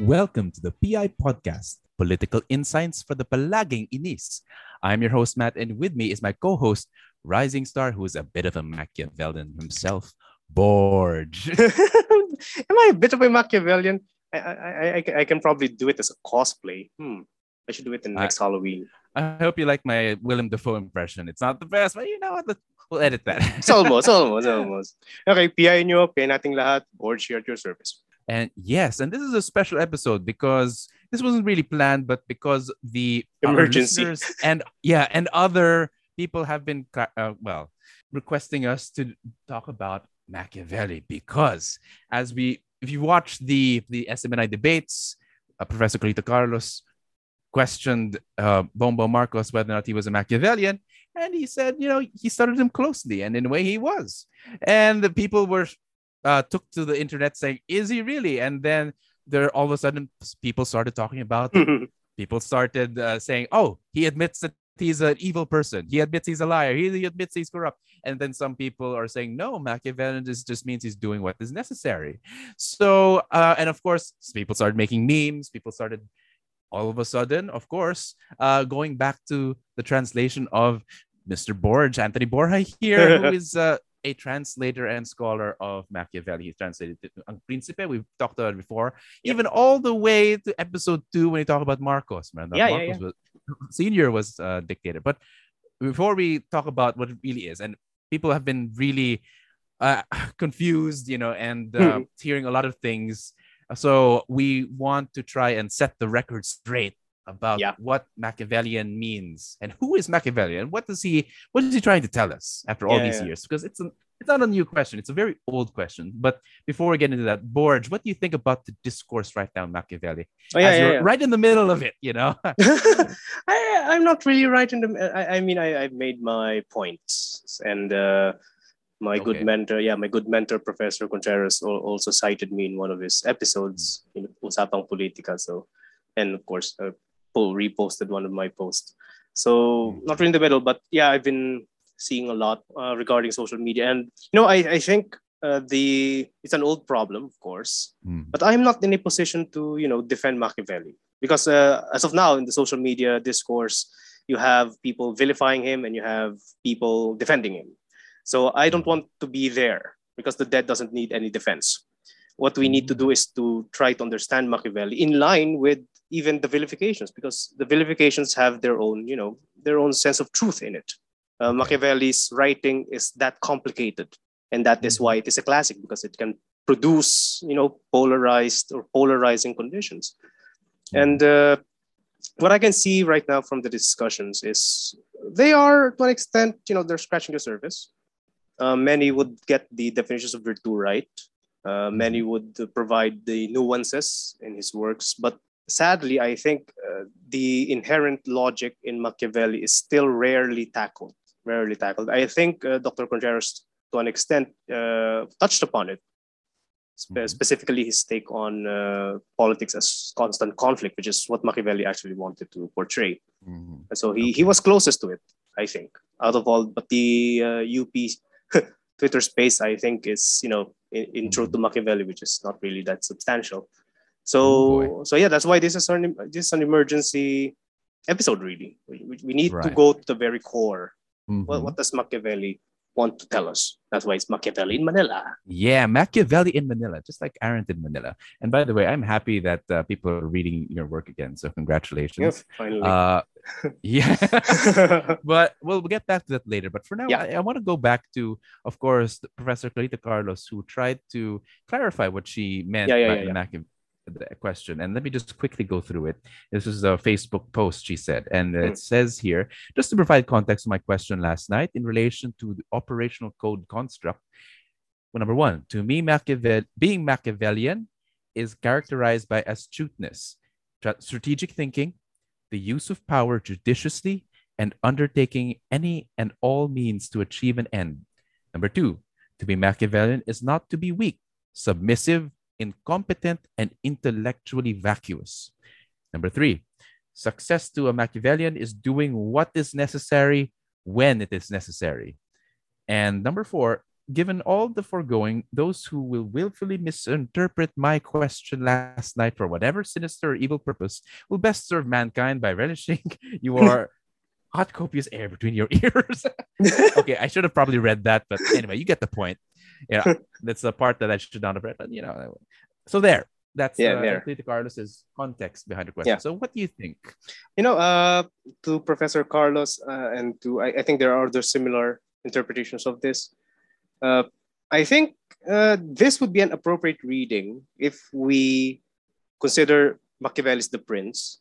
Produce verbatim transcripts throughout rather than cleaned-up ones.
Welcome to the P I Podcast, Political Insights for the Palaging Inis. I'm your host, Matt, and with me is my co-host, Rising Star, who is a bit of a Machiavellian himself, Borge. Am I a bit of a Machiavellian? I, I, I, I can probably do it as a cosplay. Hmm. I should do it in I, next Halloween. I hope you like my Willem Dafoe impression. It's not the best, but you know what? We'll edit that. It's almost, almost, almost. Okay, P I nyo, P I nating lahat, board share at your service. And yes, and this is a special episode because this wasn't really planned, but because the emergency and yeah, and other people have been uh, well requesting us to talk about Machiavelli because as we if you watch the the S M N I debates, uh, Professor Carlito Carlos questioned uh, Bongbong Marcos whether or not he was a Machiavellian, and he said, you know, he studied him closely, and in a way he was, and the people were. Uh, took to the internet saying, is he really? And then there all of a sudden people started talking about it. People started uh, saying, oh, he admits that he's an evil person. He admits he's a liar. He, he admits he's corrupt. And then some people are saying, no, Machiavellian just, just means he's doing what is necessary. So, uh, and of course, people started making memes. People started all of a sudden, of course, uh, going back to the translation of Mister Borge, Anthony Borja here, who is... Uh, a translator and scholar of Machiavelli. He translated it to Ang Principe. We've talked about it before. Yep. Even all the way to episode two when he talked about Marcos. Man, yeah, Marcos yeah, yeah. was senior was uh, dictator. But before we talk about what it really is, and people have been really uh, confused, you know, and uh, hearing a lot of things. So we want to try and set the record straight about yeah. what Machiavellian means and who is Machiavellian. What does he what is he trying to tell us after all yeah, these yeah. years? Because it's a, it's not a new question. It's a very old question. But before we get into that, Borge, what do you think about the discourse right now, Machiavelli? Oh, yeah, As yeah, you're yeah. right in the middle of it, you know? I, I'm not really right in the... I, I mean, I, I've made my points. And uh, my okay. good mentor, yeah, my good mentor, Professor Contreras, also cited me in one of his episodes in Usapang Politica. So, and of course, uh, reposted one of my posts. So mm-hmm. not really in the middle, but yeah, I've been seeing a lot uh, regarding social media. And, you know, I, I think uh, the it's an old problem, of course, mm-hmm. but I'm not in a position to, you know, defend Machiavelli. Because uh, as of now, in the social media discourse, you have people vilifying him and you have people defending him. So I don't want to be there because the dead doesn't need any defense. What we need to do is to try to understand Machiavelli in line with even the vilifications, because the vilifications have their own, you know, their own sense of truth in it. Uh, Machiavelli's writing is that complicated, and that is why it is a classic, because it can produce, you know, polarized or polarizing conditions. And uh, what I can see right now from the discussions is they are, to an extent, you know, they're scratching the surface. Uh, many would get the definitions of virtue right. Uh, many would provide the nuances in his works, but sadly, I think uh, the inherent logic in Machiavelli is still rarely tackled. Rarely tackled. I think uh, Doctor Contreras, to an extent, uh, touched upon it. Spe- mm-hmm. Specifically, his take on uh, politics as constant conflict, which is what Machiavelli actually wanted to portray. Mm-hmm. And so he, okay. he was closest to it, I think, out of all. But the uh, U P Twitter space, I think, is, you know, in, intro mm-hmm. to Machiavelli, which is not really that substantial. So, oh so yeah, that's why this is an this is an emergency episode. Really, we, we need right. to go to the very core. Mm-hmm. What, what does Machiavelli want to tell us? That's why it's Machiavelli in Manila. Yeah, Machiavelli in Manila, just like Arendt in Manila. And by the way, I'm happy that uh, people are reading your work again. So congratulations. Yes, finally. Uh, yeah, but we'll get back to that later. But for now, yeah. I, I want to go back to, of course, Professor Carlito Carlos, who tried to clarify what she meant yeah, yeah, by yeah, yeah. Machiavelli. The question, and let me just quickly go through it. This is a Facebook post she said, and mm. it says here, just to provide context to my question last night in relation to the operational code construct. Well, number one, to me, Machiavelli, being Machiavellian is characterized by astuteness, strategic thinking, the use of power judiciously, and undertaking any and all means to achieve an end. Number two, to be Machiavellian is not to be weak, submissive, incompetent, and intellectually vacuous. Number three, success to a Machiavellian is doing what is necessary when it is necessary. And number four, given all the foregoing, those who will willfully misinterpret my question last night for whatever sinister or evil purpose will best serve mankind by relishing your hot copious air between your ears. Okay, I should have probably read that, but anyway, you get the point. Yeah, that's the part that I should not have read, but you know. So there, that's Yeah, uh, there. Tito Carlos's context behind the question. Yeah. So what do you think? You know, uh, to Professor Carlos uh, and to, I, I think there are other similar interpretations of this. Uh, I think uh, this would be an appropriate reading if we consider Machiavelli's The Prince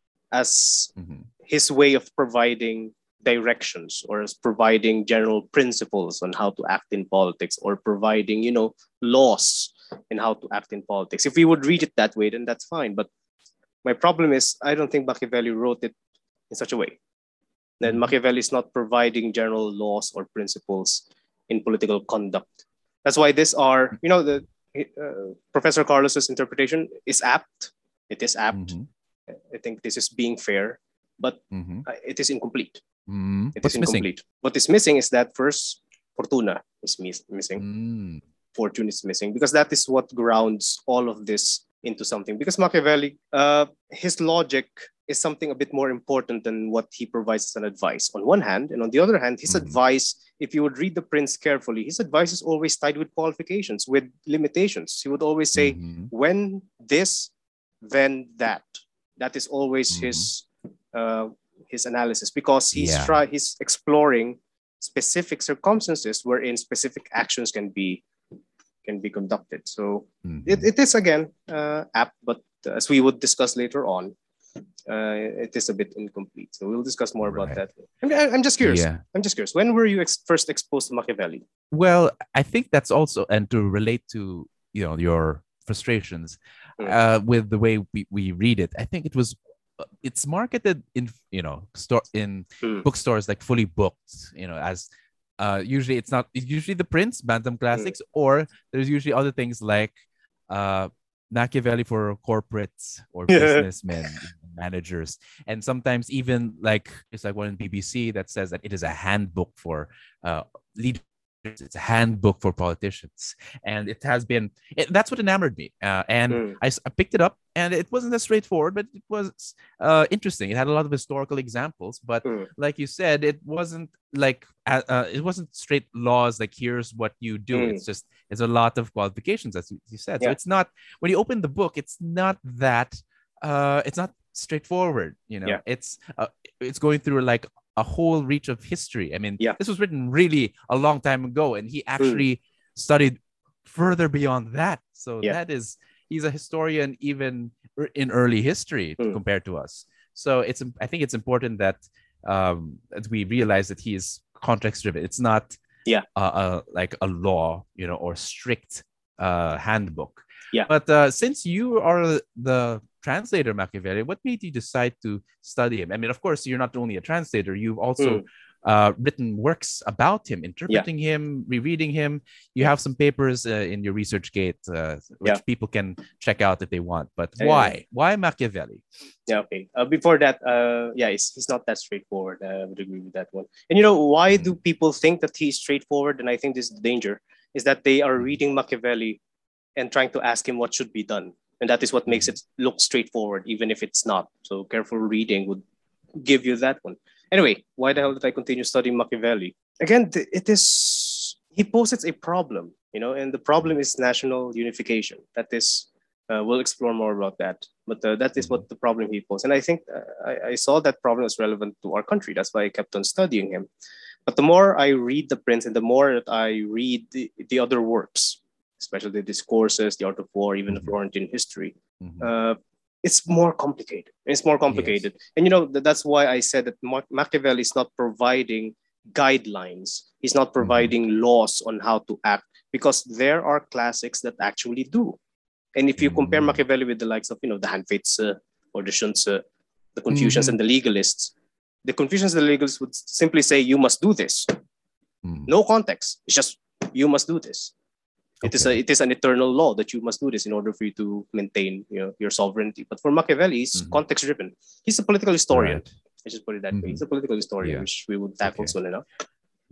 as Mhm. his way of providing directions or as providing general principles on how to act in politics or providing, you know, laws in how to act in politics. If we would read it that way, then that's fine. But my problem is I don't think Machiavelli wrote it in such a way. Then Mhm. Machiavelli is not providing general laws or principles in political conduct. That's why these are, you know, the uh, Professor Carlos's interpretation is apt. It is apt. Mhm. I think this is being fair, but Mhm. uh, it is incomplete. Mm. It What's is missing? incomplete. What is missing is that first, Fortuna is miss- missing. Mm. Fortune is missing because that is what grounds all of this into something. Because Machiavelli, uh, his logic is something a bit more important than what he provides as an advice on one hand. And on the other hand, his Mhm. advice, if you would read The Prince carefully, his advice is always tied with qualifications, with limitations. He would always say, Mhm. when this, then that. That is always Mhm. his uh, his analysis because he's Yeah. try he's exploring specific circumstances wherein specific actions can be can be conducted. So Mhm. it, it is again uh, apt, but as we would discuss later on, uh, it is a bit incomplete. So we'll discuss more about Right. that. I'm, I'm just curious. Yeah. I'm just curious. When were you ex- first exposed to Machiavelli? Well, I think that's also, and to relate to, you know, your frustrations Mm. uh, with the way we, we read it, I think it was, uh, it's marketed in, you know, store in Mm. bookstores like fully booked, you know, as uh, usually it's not, it's usually the Prince, Bantam Classics, or there's usually other things like uh, Machiavelli for corporates or businessmen, managers, and sometimes even like it's like one in B B C that says that it is a handbook for uh, leaders. It's a handbook for politicians, and it has been. It, that's what enamored me, uh, and Mm. I, s- I picked it up, and it wasn't as straightforward, but it was uh, interesting. It had a lot of historical examples, but Mm. like you said, it wasn't like uh, uh, it wasn't straight laws like here's what you do. Mm. It's just it's a lot of qualifications, as you, you said. So Yeah. it's not when you open the book, it's not that uh, it's not straightforward. You know, Yeah. it's uh, it's going through like a whole reach of history. I mean, Yeah. this was written really a long time ago, and he actually studied further beyond that. So Yeah. that is, he's a historian even er- in early history Mm. compared to us. So it's, I think it's important that um, that we realize that he is context driven. It's not Yeah. uh, uh, like a law, you know, or strict uh, handbook. Yeah. But uh, since you are the translator, Machiavelli, what made you decide to study him? I mean, of course, you're not only a translator, you've also Mm. uh, written works about him, interpreting him, rereading him. You Yeah. have some papers uh, in your ResearchGate, uh, which Yeah. people can check out if they want. But Yeah, why? yeah, yeah. Why Machiavelli? Yeah, okay. Uh, before that, uh, yeah, it's, he's not that straightforward. Uh, I would agree with that one. And you know, why Mm. do people think that he's straightforward? And I think this is the danger, is that they are Mm. reading Machiavelli and trying to ask him what should be done. And that is what makes Mhm. it look straightforward, even if it's not. So careful reading would give you that one. Anyway, why the hell did I continue studying Machiavelli? Again, th- it is, he posits a problem, you know, and the problem is national unification. That is, uh, we'll explore more about that. But uh, that is what the problem he posed. And I think uh, I, I saw that problem as relevant to our country. That's why I kept on studying him. But the more I read The Prince and the more that I read the, the other works, especially the discourses, the art of war, even the Mhm. Florentine history, Mhm. uh, it's more complicated. It's more complicated. And you know, th- that's why I said that Ma- Machiavelli is not providing guidelines. He's not providing laws on how to act because there are classics that actually do. And if you compare Mm. Machiavelli with the likes of, you know, the Hanfeize or the Shunze, the Confucians Mhm. and the legalists, the Confucians and the legalists would simply say, you must do this. Mm. No context. It's just, you must do this. It is a, Okay. it is an eternal law that you must do this in order for you to maintain, you know, your sovereignty. But for Machiavelli, he's Mhm. context driven. He's a political historian. Right. Let's just put it that way. Mhm. He's a political historian, Yeah. which we would tackle Okay. soon enough.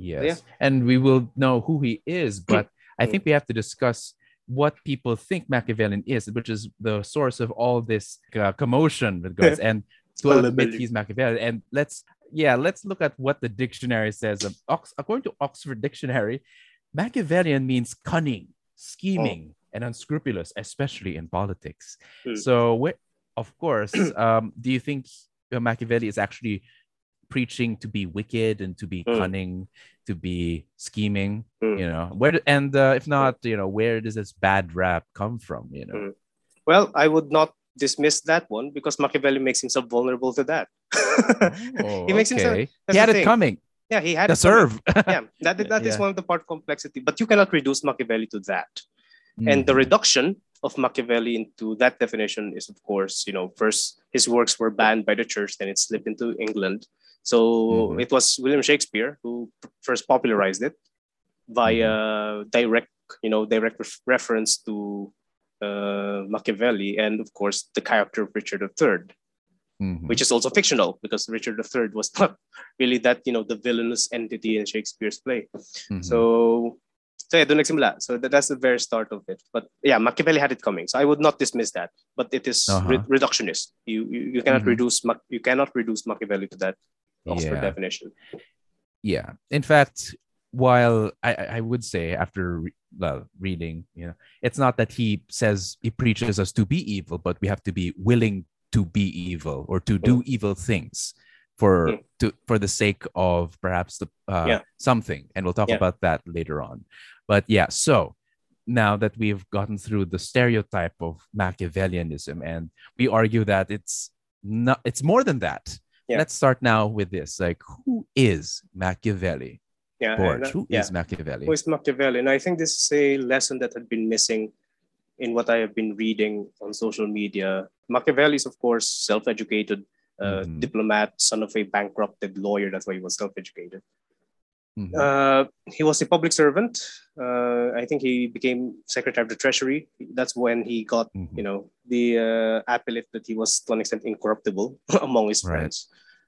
So, yeah. Yes. And we will know who he is, but I think we have to discuss what people think Machiavellian is, which is the source of all this uh, commotion with regards and to admit he's Machiavellian. And let's, yeah, let's look at what the dictionary says. Of Ox- according to Oxford Dictionary, Machiavellian means cunning, scheming, oh. and unscrupulous, especially in politics. Mm. So, of course, um, do you think Machiavelli is actually preaching to be wicked and to be mm. cunning, to be scheming? Mm. You know, where and uh, if not, you know, where does this bad rap come from? You know, mm. well, I would not dismiss that one because Machiavelli makes himself vulnerable to that. oh, he makes okay. himself. He had it thing. coming. Yeah, he had the it serve. yeah, that that is yeah. one of the part complexity, but you cannot reduce Machiavelli to that. Mm-hmm. And the reduction of Machiavelli into that definition is, of course, you know, first his works were banned by the church, then it slipped into England. So mm-hmm. it was William Shakespeare who first popularized it via mm-hmm. direct, you know, direct ref- reference to uh, Machiavelli, and of course the character of Richard the Third. Mm-hmm. Which is also fictional because Richard the Third was not really that, you know, the villainous entity in Shakespeare's play. Mm-hmm. So, so yeah, doon nagsimula. So that, that's the very start of it. But yeah, Machiavelli had it coming. So I would not dismiss that. But it is uh-huh. re- reductionist. You you, you cannot mm-hmm. reduce you cannot reduce Machiavelli to that Oxford yeah. definition. Yeah. In fact, while I, I would say after re- well, reading, you know, it's not that he says he preaches us to be evil, but we have to be willing to be evil or to do mm. evil things for mm. to for the sake of perhaps the uh, yeah. something, and we'll talk yeah. about that later on. But yeah, so now that we've gotten through the stereotype of Machiavellianism and we argue that it's not, it's more than that. Yeah. Let's start now with this. Like, who is Machiavelli? Yeah, Borge, uh, who yeah. is Machiavelli? Who is Machiavelli? And I think this is a lesson that had been missing in what I have been reading on social media. Machiavelli is, of course, self-educated uh, mm-hmm. diplomat, son of a bankrupted lawyer. That's why he was self-educated. Mm-hmm. Uh, he was a public servant. Uh, I think he became Secretary of the Treasury. That's when he got, mm-hmm. you know, the uh, appellate that he was, to an extent, incorruptible among his right. friends.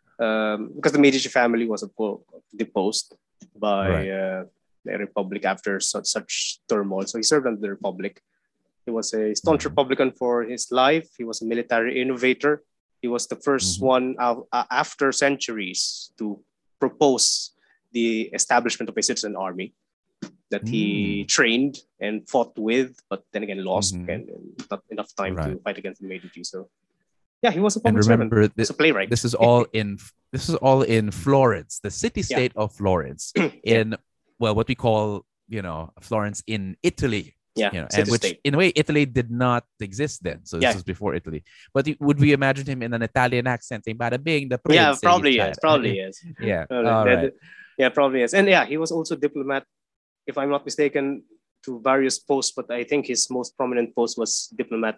Um, because the Medici family was, of course, deposed by right. uh, the Republic after such, such turmoil. So he served under the Republic. He was a staunch mm-hmm. Republican for his life. He was a military innovator. He was the first mm-hmm. one uh, after centuries to propose the establishment of a citizen army that mm. he trained and fought with, but then again lost mm-hmm. and, and not enough time right. to fight against the Medici. So, yeah, he was a public and remember, servant. This, a playwright. This is all in this is all in Florence, the city-state yeah. of Florence, in well, what we call, you know, Florence in Italy. Yeah, you know, and which state. in a way Italy did not exist then, so this yeah. was before Italy. But would we imagine him in an Italian accent saying "Bada bing," the prince? Yeah, probably yes, probably yes. Yeah, probably. all right. Yeah, probably yes. And yeah, he was also diplomat, if I'm not mistaken, to various posts. But I think his most prominent post was diplomat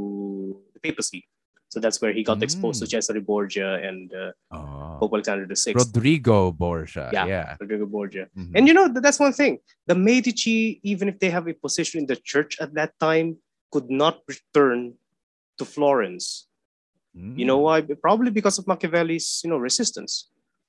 to the papacy. So that's where he got mm. exposed to Cesare Borgia and uh, oh. Pope Alexander the Sixth. Rodrigo Borgia. Yeah, yeah. Rodrigo Borgia. Mm-hmm. And you know, that's one thing. The Medici, even if they have a position in the church at that time, could not return to Florence. Mm. You know why? Probably because of Machiavelli's, you know, resistance.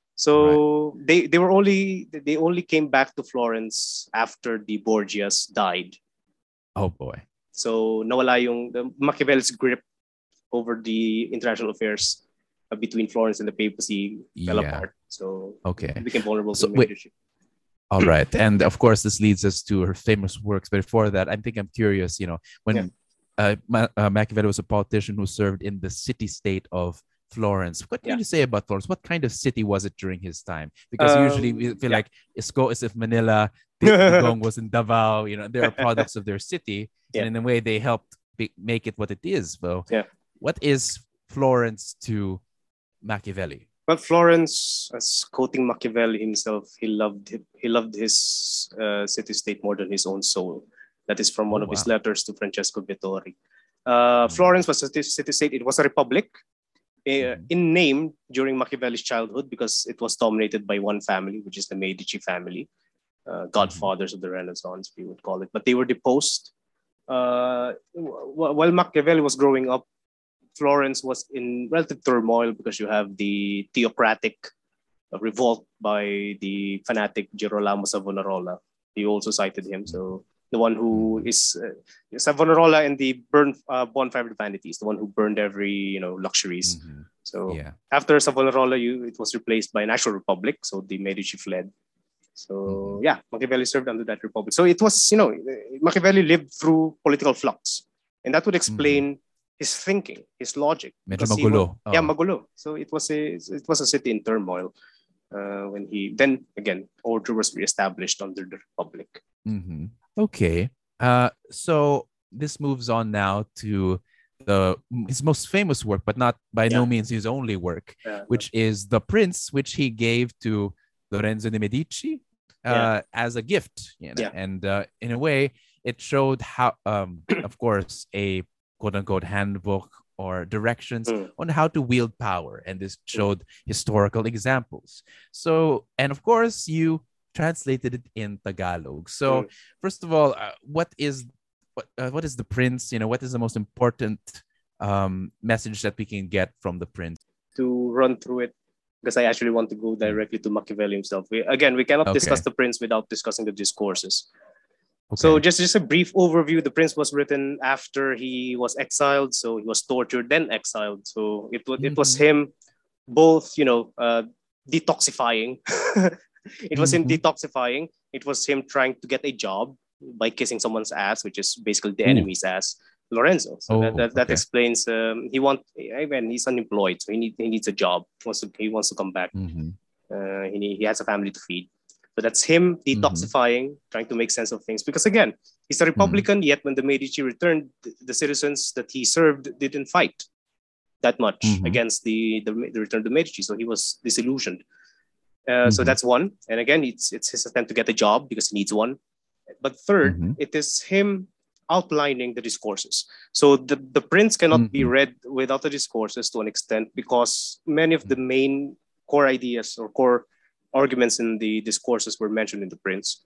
So right. they, they were only they only came back to Florence after the Borgias died. Oh boy. So nawala yung the Machiavelli's grip over the international affairs uh, between Florence and the papacy fell yeah. apart. So okay. it became vulnerable so, to leadership. All right. And of course, this leads us to her famous works. But before that, I think I'm curious, you know, when yeah. uh, Ma- uh, Machiavelli was a politician who served in the city-state of Florence. What can yeah. you say about Florence? What kind of city was it during his time? Because um, usually we feel yeah. like Isco is of Manila, Digong was in Davao, you know, they're products of their city. Yeah. And in a way, they helped be- make it what it is. So yeah. what is Florence to Machiavelli? Well, Florence, as quoting Machiavelli himself, he loved he loved his uh, city-state more than his own soul. That is from one oh, of wow. his letters to Francesco Vettori. Uh, mm. Florence was a city-state. It was a republic. Uh, in name during Machiavelli's childhood, because it was dominated by one family, which is the Medici family, uh, godfathers mm-hmm. of the Renaissance, we would call it. But they were deposed. Uh, while Machiavelli was growing up, Florence was in relative turmoil because you have the theocratic revolt by the fanatic Girolamo Savonarola. He also cited him. So the one who is uh, Savonarola and the burn uh, bonfire of vanities, the one who burned every you know luxuries. Mhm. So Yeah. after Savonarola, you it was replaced by an actual republic. So the Medici fled. So Mhm. yeah, Machiavelli served under that republic. So it was you know Machiavelli lived through political flux, and that would explain his thinking, his logic, Medyo because he was magulo. yeah Oh. magulo. So it was a it was a city in turmoil uh, when he then again order was reestablished under the republic. Mm-hmm. Okay. Uh, so this moves on now to the his most famous work, but not by Yeah. no means his only work, Yeah. which is The Prince, which he gave to Lorenzo de Medici uh, Yeah. as a gift. You know? Yeah. And uh, in a way, it showed how, um, of course, a quote unquote handbook or directions Mm. on how to wield power. And this showed historical examples. So, and of course, you translated it in Tagalog. So, Mm. first of all, uh, what is what uh, what is the Prince? You know, what is the most important um, message that we can get from the Prince? To run through it, because I actually want to go directly to Machiavelli himself. We, again, we cannot Okay. discuss the Prince without discussing the discourses. Okay. So just just a brief overview. The Prince was written after he was exiled, so he was tortured then exiled. So it was it was Mhm. him both you know uh, detoxifying. It was him Mhm. detoxifying. It was him trying to get a job by kissing someone's ass, which is basically the Ooh. enemy's ass, Lorenzo. So Oh, that that, that okay. explains. Um, he want again. He's unemployed, so he need, he needs a job. He wants to he wants to come back. Mhm. Uh, he need, he has a family to feed. So that's him detoxifying, trying to make sense of things. Because again, he's a Republican. Yet when the Medici returned, the, the citizens that he served didn't fight that much Mhm. against the, the the return of the Medici. So he was disillusioned. Uh, So Mhm. that's one. And again, it's it's his attempt to get a job because he needs one. But third, Mhm. it is him outlining the discourses. So the, the Prince cannot be Mhm. read without the discourses to an extent, because many of the main core ideas or core arguments in the discourses were mentioned in the Prince.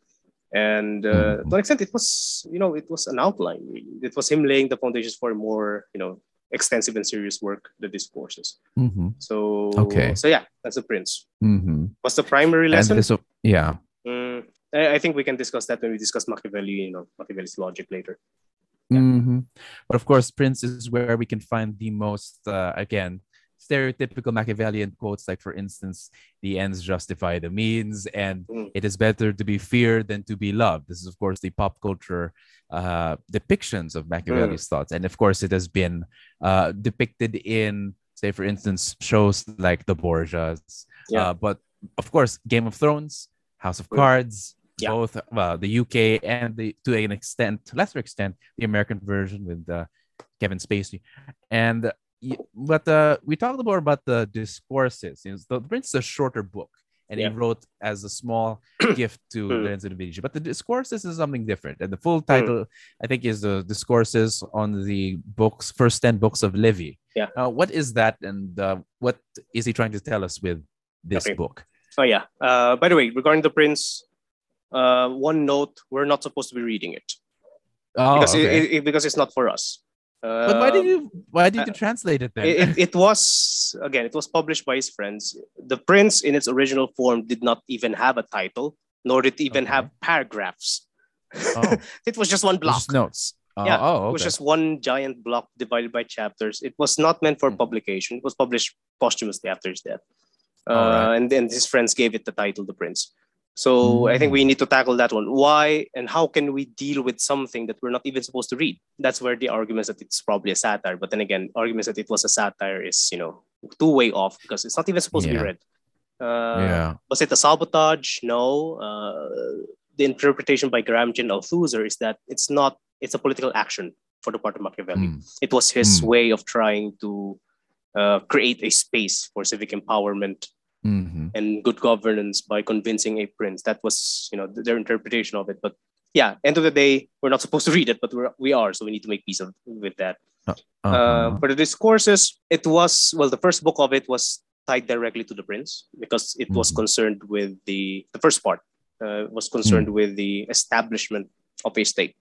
And uh, Mhm. to an extent, it was, you know, it was an outline. It was him laying the foundations for more, you know, extensive and serious work, the discourses. Mhm. So, Okay. so yeah, that's the Prince. Mhm. What's the primary And lesson? this, yeah. Mm, I, I think we can discuss that when we discuss Machiavelli, you know, Machiavelli's logic later. Yeah. Mm-hmm. But of course, Prince is where we can find the most, uh, again, stereotypical Machiavellian quotes, like, for instance, the ends justify the means, and Mm. it is better to be feared than to be loved. This is, of course, the pop culture uh, depictions of Machiavelli's thoughts. And of course, it has been uh, depicted in, say, for instance, shows like The Borgias. Yeah. Uh, but of course, Game of Thrones, House of Mm. Cards, Yeah. both well, the U K and the to an extent, lesser extent, the American version with uh, Kevin Spacey, and uh, y- but uh, we talked more about the discourses. You know, the Prince is a shorter book, and he Yeah. wrote as a small gift to Mm. Lorenzo de Medici. But the discourses is something different, and the full Mm. title, I think, is the discourses on the books, first ten books of Livy. Yeah. Uh, what is that, and uh, what is he trying to tell us with this Okay. book? Oh yeah. Uh, by the way, regarding the Prince, uh, one note: we're not supposed to be reading it Oh, because okay. it, it, because it's not for us. Uh, But why did you why did uh, you translate it then? It, it, it was again. It was published by his friends. The Prince, in its original form, did not even have a title, nor did it even Okay. have paragraphs. Oh. It was just one It was block. just notes. Oh, Yeah, oh, it was okay. just one giant block divided by chapters. It was not meant for Mhm. publication. It was published posthumously after his death. Uh, All right. And then his friends gave it the title, The Prince. So I think we Mm. need to tackle that one. Why and how can we deal with something that we're not even supposed to read? That's where the arguments that it's probably a satire. But then again, arguments that it was a satire is, you know, two way off because it's not even supposed to be Yeah. read. Uh, Yeah. Was it a sabotage? No. Uh, the interpretation by Gramsci and Althusser is that it's not. It's a political action for the part of Machiavelli. Mm. It was his Mm. way of trying to uh, create a space for civic empowerment Mhm. and good governance by convincing a prince. That was, you know, their interpretation of it. But yeah, end of the day, we're not supposed to read it, but we're, we are, so we need to make peace of, with that. Uh, Uh, uh-huh. for the discourses, it was, well, the first book of it was tied directly to the prince because it was Mhm. concerned with the, the first part uh, was concerned Mm. with the establishment of a state.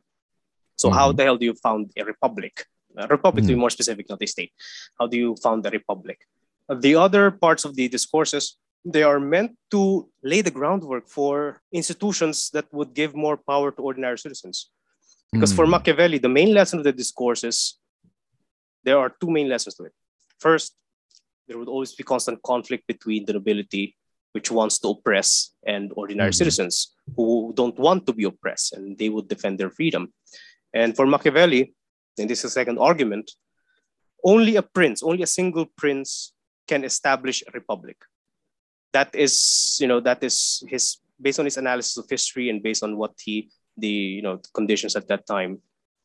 So how Mhm. the hell do you found a republic? A republic, to be Mm. more specific, not a state. How do you found a republic? Uh, The other parts of the discourses They are meant to lay the groundwork for institutions that would give more power to ordinary citizens. Because mm. for Machiavelli, the main lesson of the discourses, there are two main lessons to it. First, there would always be constant conflict between the nobility, which wants to oppress, and ordinary mm-hmm. citizens who don't want to be oppressed, and they would defend their freedom. And for Machiavelli, and this is the second argument, only a prince, only a single prince can establish a republic. That is, you know, that is his, based on his analysis of history and based on what he, the, you know, conditions at that time.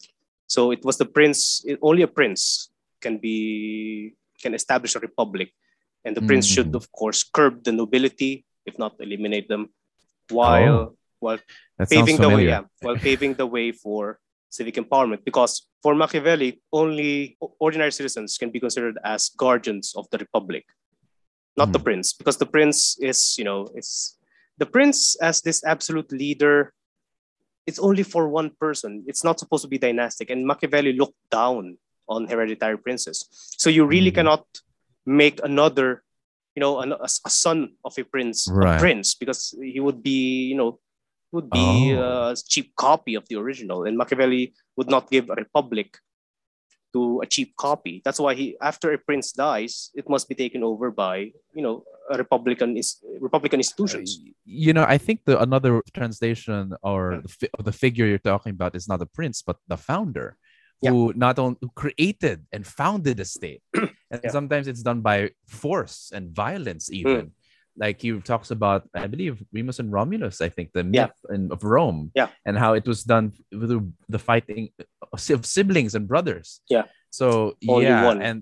So it was the prince, only a prince can be, can establish a republic. And the prince mm-hmm. should, of course, curb the nobility, if not eliminate them, while, oh, while paving the way, yeah, while paving the way for civic empowerment. Because for Machiavelli, only ordinary citizens can be considered as guardians of the republic, not mm. the prince. Because the prince is, you know, it's the prince as this absolute leader. It's only for one person. It's not supposed to be dynastic. And Machiavelli looked down on hereditary princes. So you really mm. cannot make another, you know, a, a son of a prince, right. a prince, because he would be, you know, would be oh. a cheap copy of the original. And Machiavelli would not give a republic to a cheap copy. That's why he, after a prince dies, it must be taken over by, you know, a republican is republican institutions. Uh, you know, I think the another translation or the, fi- the figure you're talking about is not the prince, but the founder. Yeah. Who not only created and founded a state, and yeah. sometimes it's done by force and violence, even. Mm. Like he talks about, I believe, Remus and Romulus. I think the myth yeah. in, of Rome, yeah. and how it was done with the fighting of siblings and brothers. Yeah. So only yeah, one. And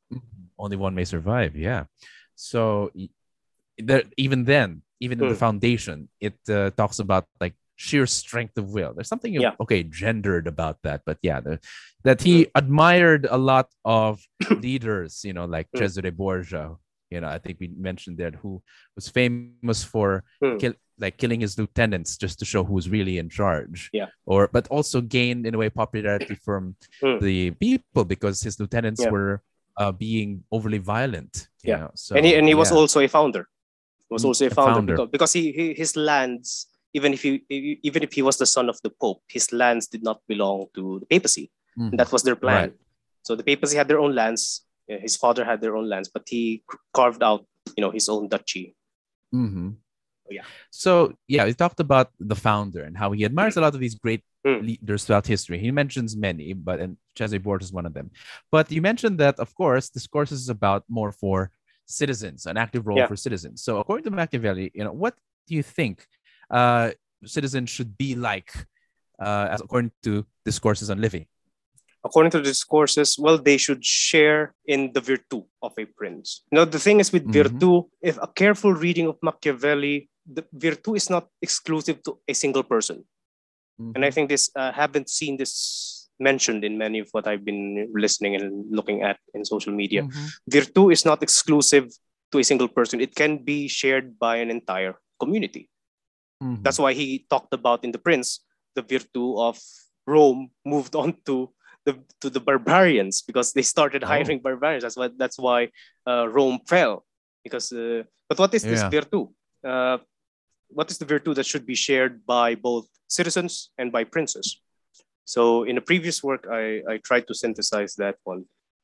only one may survive. Yeah. So there, even then, even mm. in the foundation, it uh, talks about like sheer strength of will. There's something yeah. okay gendered about that, but yeah, the, that he mm. admired a lot of leaders, you know, like mm. Cesare Borgia. You know, I think we mentioned that, who was famous for mm. kill, like killing his lieutenants just to show who was really in charge. Yeah. Or but also gained in a way popularity from mm. the people because his lieutenants yeah. were uh, being overly violent. Yeah. Know? So and he and he yeah. was also a founder. He was also a founder, founder. because, because he, he his lands. Even if he even if he was the son of the Pope, his lands did not belong to the papacy. Mm. And that was their plan. Right. So the papacy had their own lands. His father had their own lands, but he carved out, you know, his own duchy. Mm-hmm. So, yeah. So yeah, we talked about the founder and how he admires a lot of these great mm. leaders throughout history. He mentions many, but and Cesare Borgia is one of them. But you mentioned that, of course, discourse is about more for citizens, an active role yeah. for citizens. So according to Machiavelli, you know, what do you think uh citizens should be like uh as according to discourses on Livy? According to the discourses, well, they should share in the virtue of a prince. You know, the thing is with mm-hmm. virtue, if a careful reading of Machiavelli, the virtue is not exclusive to a single person. Mm-hmm. And I think this uh, haven't seen this mentioned in many of what I've been listening and looking at in social media. Mm-hmm. Virtue is not exclusive to a single person. It can be shared by an entire community. Mm-hmm. That's why he talked about in The Prince, the virtue of Rome moved on to the to the barbarians because they started hiring oh. barbarians. That's why that's why uh, Rome fell. Because uh, but what is yeah. this virtue? Uh, what is the virtue that should be shared by both citizens and by princes? So in the previous work, I I tried to synthesize that one.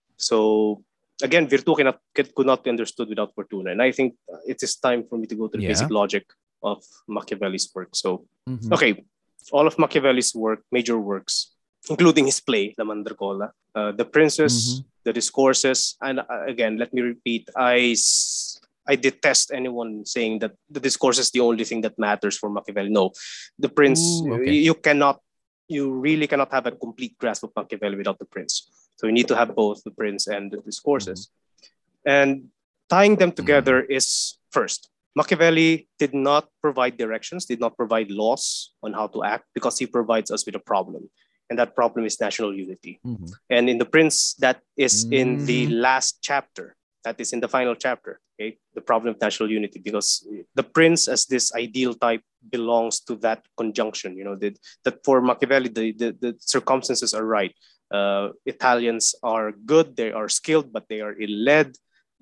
So again, virtue cannot could not be understood without fortuna, and I think it is time for me to go to the yeah. basic logic of Machiavelli's work. So, mm-hmm. okay, all of Machiavelli's work, major works, including his play, La Mandragola, uh, The Princess, mm-hmm. the Discourses, and uh, again, let me repeat, I, I detest anyone saying that the discourse is the only thing that matters for Machiavelli. No, The Prince, Ooh, okay. you cannot, you really cannot have a complete grasp of Machiavelli without The Prince. So you need to have both The Prince and the Discourses. Mm-hmm. And tying them together mm-hmm. is first, Machiavelli did not provide directions, did not provide laws on how to act because he provides us with a problem. And that problem is national unity. Mm-hmm. And in The Prince, that is mm-hmm. in the last chapter. That is in the final chapter, okay? The problem of national unity, because the prince as this ideal type belongs to that conjunction, you know, that, that for Machiavelli, the, the, the circumstances are right. Uh, Italians are good, they are skilled, but they are ill-led.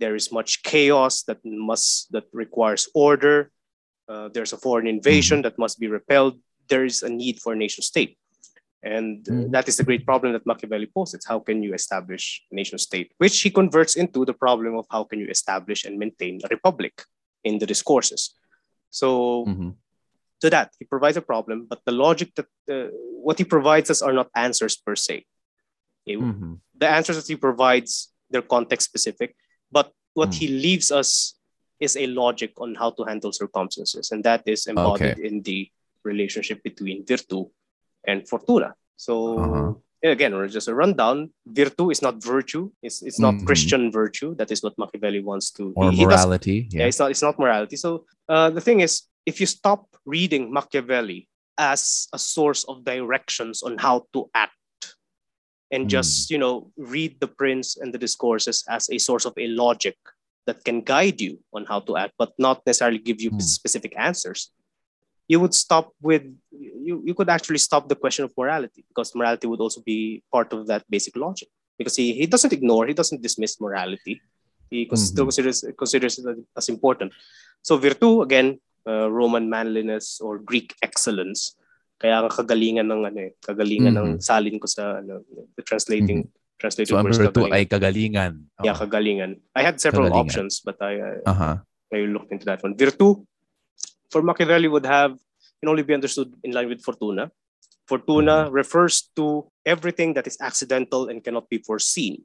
there is much chaos that must that requires order. Uh, there's a foreign invasion mm-hmm. that must be repelled. There is a need for a nation state. And uh, mm-hmm. that is the great problem that Machiavelli poses. How can you establish a nation state? Which he converts into the problem of how can you establish and maintain a republic in the discourses. So mm-hmm. to that, he provides a problem, but the logic that uh, what he provides us are not answers per se. Okay? Mm-hmm. The answers that he provides, they're context specific, but what mm. he leaves us is a logic on how to handle circumstances. And that is embodied okay. in the relationship between virtu and fortuna. So uh-huh. again, or just a rundown, virtu is not virtue. It's it's not mm-hmm. Christian virtue. That is what Machiavelli wants to. Or he, morality. He yeah. yeah, it's not it's not morality. So uh, the thing is, if you stop reading Machiavelli as a source of directions on how to act, and mm. just you know read the Prince and the discourses as a source of a logic that can guide you on how to act, but not necessarily give you mm. specific answers, you would stop with, you, you could actually stop the question of morality, because morality would also be part of that basic logic. Because he, he doesn't ignore, he doesn't dismiss morality. He mm-hmm. still considers, considers it as important. So virtu, again, uh, Roman manliness or Greek excellence. Kaya ang kagalingan ng ano eh, kagalingan mm-hmm. ng salin ko sa ano, the translating mm-hmm. translated so words. So virtu ay kagalingan. Oh. Yeah, kagalingan. I had several kagalingan. options, but I uh, uh-huh. I looked into that one. Virtu, for Machiavelli, would have can only be understood in line with fortuna. Fortuna mm-hmm. refers to everything that is accidental and cannot be foreseen.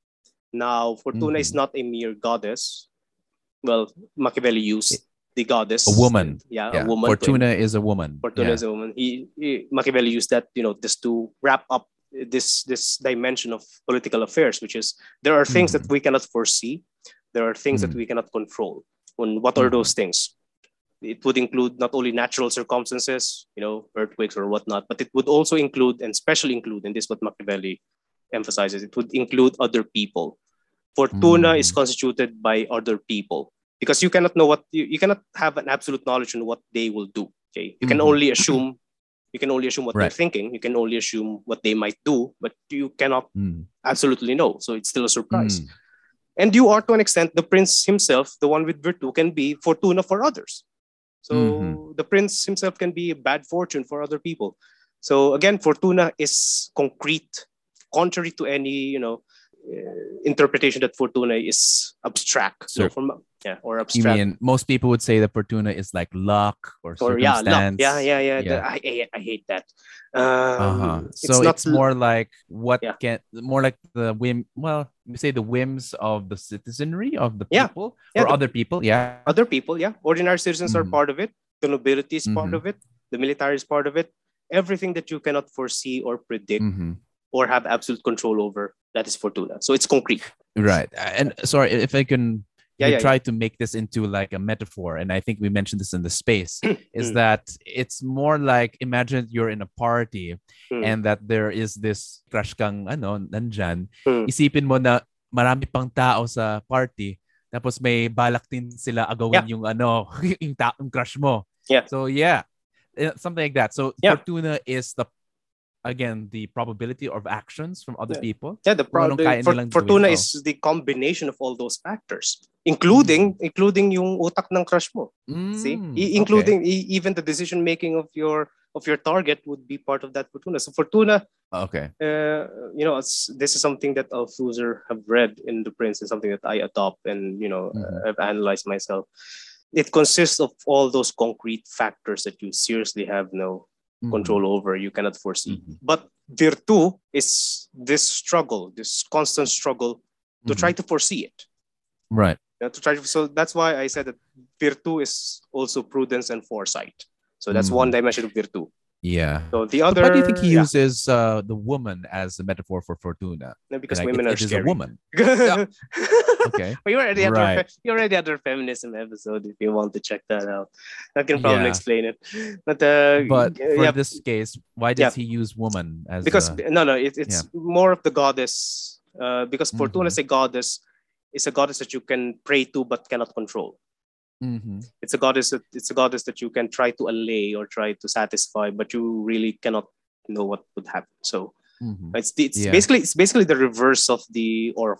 Now, Fortuna mm-hmm. is not a mere goddess. Well, Machiavelli used the goddess. A woman. Yeah, yeah. a woman. Fortuna is a woman. Fortuna yeah. is a woman. He, he Machiavelli used that, you know, just to wrap up this this dimension of political affairs, which is there are things mm-hmm. that we cannot foresee. There are things mm-hmm. that we cannot control. And what are mm-hmm. those things? It would include not only natural circumstances, you know, earthquakes or whatnot, but it would also include, and especially include, and this is what Machiavelli emphasizes, it would include other people. Fortuna mm. is constituted by other people, because you cannot know what, you, you cannot have an absolute knowledge on what they will do. Okay, you can mm-hmm. only assume, you can only assume what right. they're thinking. You can only assume what they might do, but you cannot mm. absolutely know. So it's still a surprise. Mm. And you are, to an extent, the Prince himself, the one with virtu, can be Fortuna for others. So mm-hmm. the Prince himself can be bad fortune for other people. So again, Fortuna is concrete, contrary to any, you know, uh, interpretation that Fortuna is abstract. So, from, yeah, or abstract. You mean most people would say that Fortuna is like luck or, or circumstance? Yeah, luck. yeah, yeah, yeah. yeah. The, I, I, I hate that. Um, uh-huh. So it's, it's more like what yeah. can, more like the whim. Well, you say the whims of the citizenry of the people yeah. Yeah, or the, other people. Yeah, other people. Yeah, ordinary citizens mm-hmm. are part of it. The nobility is mm-hmm. part of it. The military is part of it. Everything that you cannot foresee or predict mm-hmm. or have absolute control over, that is Fortuna. So it's concrete. Right. And sorry, if I can yeah, yeah, try yeah. to make this into like a metaphor, and I think we mentioned this in the space, is that it's more like, imagine you're in a party mm. and that there is this crush kang ano, nandyan. Mm. Isipin mo na marami pang tao sa party, tapos may balak din sila agawin yeah. yung ano, yung, ta- yung crush mo. Yeah. So yeah, something like that. So yeah. Fortuna is the, again, the probability of actions from other yeah. people. Yeah, the probability. For, Fortuna is the combination of all those factors, including mm. including yung utak ng crush mo. Mm, See, I- including okay. e- even the decision making of your of your target would be part of that Fortuna. So Fortuna, okay, uh, you know, it's, this is something that Althusser have read in The Prince, and something that I adopt, and you know, mm-hmm. uh, I've analyzed myself. It consists of all those concrete factors that you seriously have no mm-hmm. control over, you cannot foresee. Mm-hmm. But virtu is this struggle, this constant struggle to mm-hmm. try to foresee it. Right. You know, to try to, so that's why I said that virtu is also prudence and foresight. So that's mm-hmm. one dimension of virtu. Yeah. So the other. But why do you think he yeah. uses uh, the woman as a metaphor for Fortuna? No, because like women it, are it scary. Is a woman. yeah. Okay. Well, you already had right. our, you already had our feminism episode if you want to check that out. I can probably yeah. explain it. But uh, but for yeah. this case, why does yeah. he use woman as? Because a... no, no, it, it's yeah. more of the goddess. Uh, because mm-hmm. Fortuna is a goddess. It's a goddess that you can pray to but cannot control. Mm-hmm. It's a goddess. That, it's a goddess that you can try to allay or try to satisfy, but you really cannot know what would happen. So mm-hmm. it's it's yeah. basically it's basically the reverse of the oracle.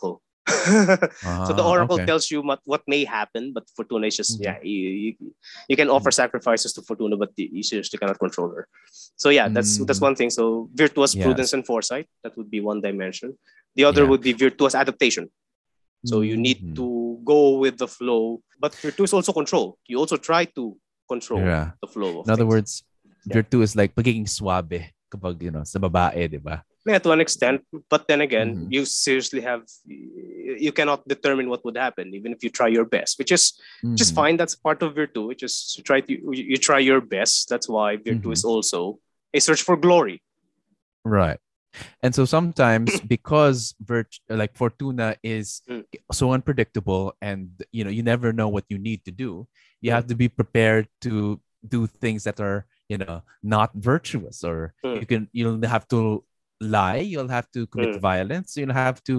So the Ah, oracle okay. tells you what, what may happen, but Fortuna is just, Mhm. yeah, you, you, you can offer Mhm. sacrifices to Fortuna, but you seriously cannot control her. So yeah, that's that's Mhm. one thing. So virtuous prudence Yes. and foresight, that would be one dimension. The other Yeah. would be virtuous adaptation. So you need Mhm. to go with the flow, but virtuous also control. You also try to control Yeah. the flow of In other things. words, Yeah. virtue is like pagiging suabe kapag, you know, sa babae, di ba? Yeah, to an extent, but then again, Mhm. you seriously have you cannot determine what would happen, even if you try your best, which is just Mhm. fine. That's part of virtue. Which is you try to you, you try your best. That's why virtue is Mhm. also a search for glory. Right. And so sometimes because virt- like Fortuna is Mm, so unpredictable and you know you never know what you need to do, you mm, have to be prepared to do things that are, you know, not virtuous, or mm, you can you'll have to lie, you'll have to commit mm, violence, you'll have to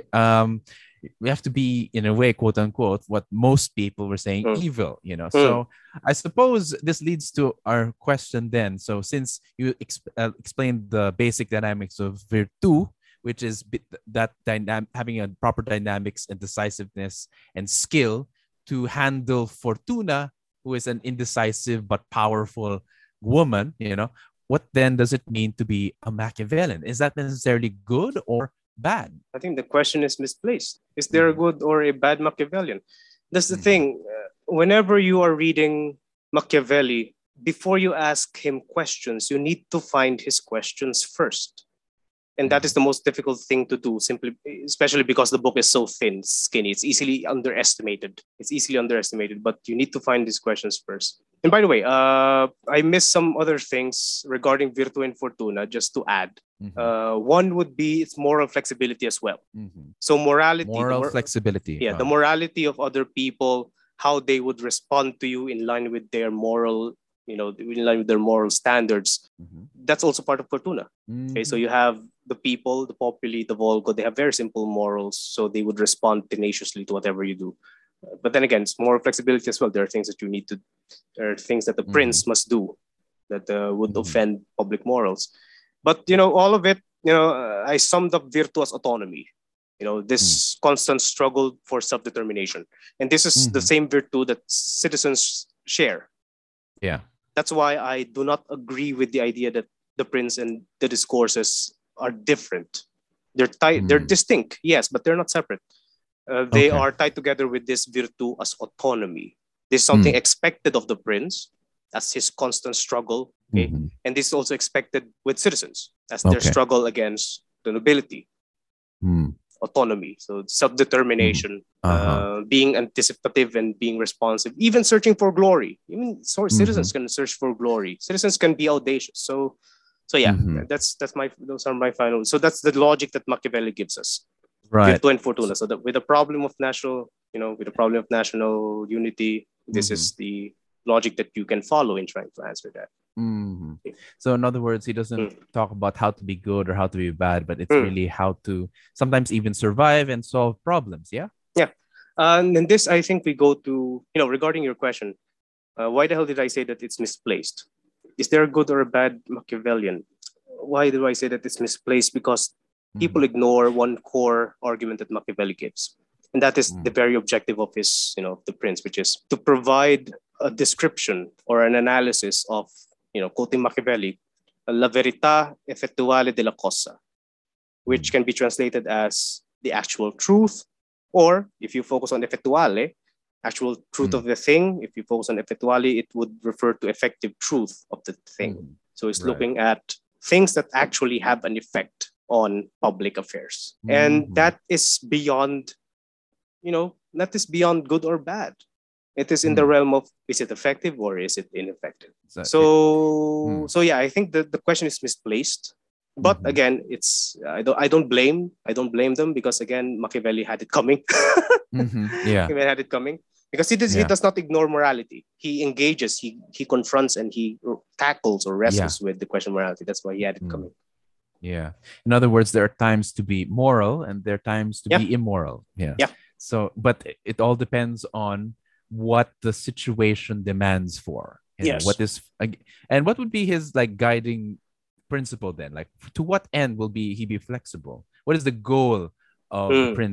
um we have to be in a way, quote unquote, what most people were saying, mm, evil, you know. mm, So I suppose this leads to our question then. So since you exp- uh, explained the basic dynamics of virtu, which is bi- that dynamic, having a proper dynamics and decisiveness and skill to handle Fortuna, who is an indecisive but powerful woman, you know, what then does it mean to be a Machiavellian? Is that necessarily good or bad? I think the question is misplaced. Is there a Mm-hmm. good or a bad Machiavellian? That's the Mm-hmm. thing. Uh, whenever you are reading Machiavelli, before you ask him questions, you need to find his questions first. And that Mm-hmm. is the most difficult thing to do, simply, especially because the book is so thin, skinny. It's easily underestimated. It's easily underestimated, but you need to find these questions first. And by the way, uh, I missed some other things regarding Virtu and Fortuna, just to add. Mm-hmm. Uh, one would be its moral flexibility as well. Mm-hmm. So morality, the Moral mor- flexibility. yeah, the Uh, morality of other people, how they would respond to you in line with their moral, you know, in line with their moral standards. mm-hmm. That's also part of Fortuna. Okay, so Mm-hmm. you have the people, the populi, the Volgo, they have very simple morals, so they would respond tenaciously to whatever you do. Uh, But then again, it's more flexibility as well. There are things that you need to, there are things that the Mm-hmm. prince must do that uh, would Mm-hmm. offend public morals. But you know, all of it, you know, uh, I summed up virtuous autonomy. You know, this constant struggle for self-determination, and this is the Mm-hmm. same virtue that citizens share. Yeah. That's why I do not agree with the idea that the prince and the discourses are different. They're tied, they're Mm. distinct, yes, but they're not separate. Uh, they Okay. are tied together with this virtue as autonomy. This is something Mm. expected of the prince as his constant struggle. Okay, Mm-hmm. and this is also expected with citizens as their Okay. struggle against the nobility, Mm. autonomy, so Mm-hmm. self-determination, Uh-huh. uh, being anticipative and being responsive, even searching for glory. Even so, Mm-hmm. citizens can search for glory. Citizens can be audacious. So, so yeah, Mm-hmm. that's that's my those are my final. So that's the logic that Machiavelli gives us, Right. virtu and fortuna. So, So that with the problem of national, you know, with the problem of national unity, this mm-hmm. is the logic that you can follow in trying to answer that. Mm-hmm. So in other words, he doesn't Mm. talk about how to be good or how to be bad, but it's Mm. really how to sometimes even survive and solve problems. Yeah. Yeah, uh, and then this I think we go to, you know, regarding your question. Uh, why the hell did I say that it's misplaced? Is there a good or a bad Machiavellian? Why do I say that it's misplaced? Because Mm-hmm. people ignore one core argument that Machiavelli gives, and that is the Mm-hmm. very objective of his, you know, the prince, which is to provide a description or an analysis of, you know, quoting Machiavelli, "La verità effettuale della cosa," which can be translated as the actual truth, or if you focus on effettuale, actual truth Mm-hmm. of the thing. If you focus on effettuale, it would refer to effective truth of the thing. Mm-hmm. So it's Right. looking at things that actually have an effect on public affairs. And Mm-hmm. that is beyond, you know, that is beyond good or bad. It is in the Mm. realm of, is it effective or is it ineffective? So it. So Mm. so yeah, I think the, the question is misplaced. But Mm-hmm. again, it's I don't I don't blame I don't blame them, because again, Machiavelli had it coming. Mm-hmm. Yeah. Machiavelli had it coming, because he does he Yeah. does not ignore morality. He engages, he he confronts, and he tackles or Yeah. wrestles with the question of morality. That's why he had it Mm. coming. Yeah. In other words, there are times to be moral and there are times to Yeah, be immoral. Yeah. yeah, So, but it, it all depends on what the situation demands for. You know, what yes. is ag- and what would be his like guiding principle then? Like to what end will be he be flexible? What is the goal of the Mm, prince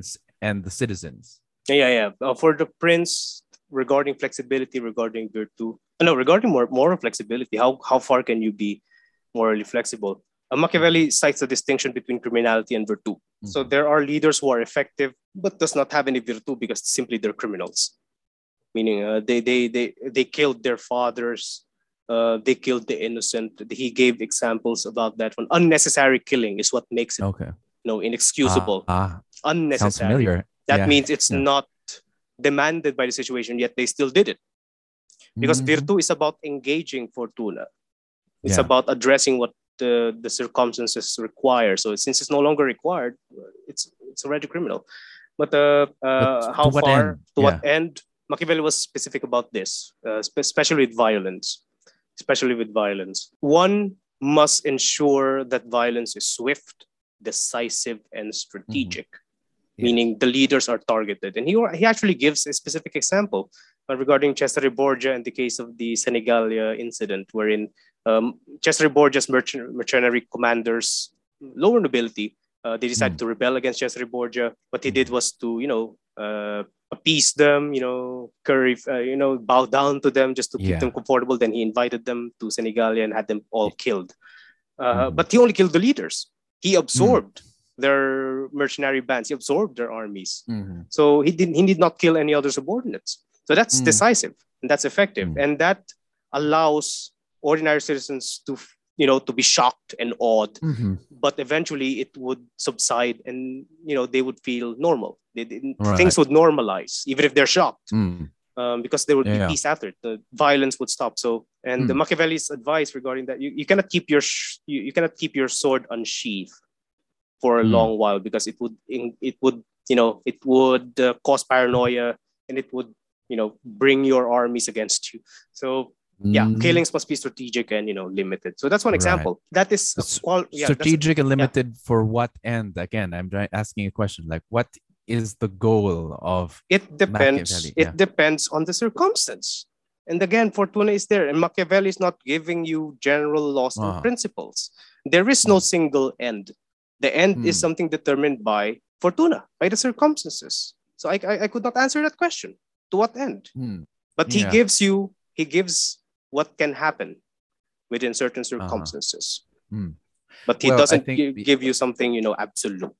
and the citizens. Yeah, yeah. Uh, for the prince, regarding flexibility, regarding virtue, uh, no, regarding more moral flexibility, how how far can you be morally flexible? Uh, Machiavelli cites a distinction between criminality and virtue. Mm-hmm. So there are leaders who are effective but does not have any virtue because simply they're criminals. Meaning uh, they, they they they killed their fathers, uh, they killed the innocent. He gave examples about that one. Unnecessary killing is what makes it okay. you know, inexcusable. Uh, uh, Unnecessary. Sounds familiar. That yeah. means it's yeah. not demanded by the situation, yet they still did it. Because mm-hmm. virtue is about engaging fortuna. It's yeah. about addressing what the, the circumstances require. So since it's no longer required, it's it's already criminal. But, uh, uh, but how to far, end? to yeah. what end? Machiavelli was specific about this, uh, especially with violence. Especially with violence. One must ensure that violence is swift, decisive, and strategic. Mm-hmm. Yes. Meaning the leaders are targeted. And he, he actually gives a specific example uh, regarding Cesare Borgia and the case of the Senigallia incident, wherein um, Cesare Borgia's merchant, mercenary commanders, lower nobility, uh, they decided mm. to rebel against Cesare Borgia. What he mm. did was to, you know, uh, appease them, you know, curry, uh, you know, bow down to them just to keep yeah. them comfortable. Then he invited them to Senigallia and had them all killed. Uh, mm. But he only killed the leaders. He absorbed mm. their mercenary bands. He absorbed their armies. Mm-hmm. So he didn't. He did not kill any other subordinates. So that's mm. decisive and that's effective, mm. and that allows ordinary citizens to, you know, to be shocked and awed. Mm-hmm. But eventually, it would subside, and you know, they would feel normal. They, right. Things would normalize, even if they're shocked, mm. um, because there would yeah, be yeah. peace after it. The violence would stop. So, and mm. the Machiavelli's advice regarding that: you, you cannot keep your sh- you, you cannot keep your sword unsheathed for a mm. long while, because it would it would you know it would uh, cause paranoia, and it would you know bring your armies against you. So yeah, mm. killings must be strategic and you know limited. So that's one example. Right. That is qual- yeah, strategic a, and limited yeah. for what end? Again, I'm asking a question like, what is the goal of it? Depends. Machiavelli? It yeah. depends on the circumstance. And again, Fortuna is there, and Machiavelli is not giving you general laws uh-huh. and principles. There is no mm. single end. The end mm. is something determined by Fortuna, by the circumstances. So I, I, I could not answer that question. To what end? Mm. But he yeah. gives you, he gives what can happen within certain circumstances. Uh-huh. Mm. But he well, doesn't give, the, give you something, you know, absolute.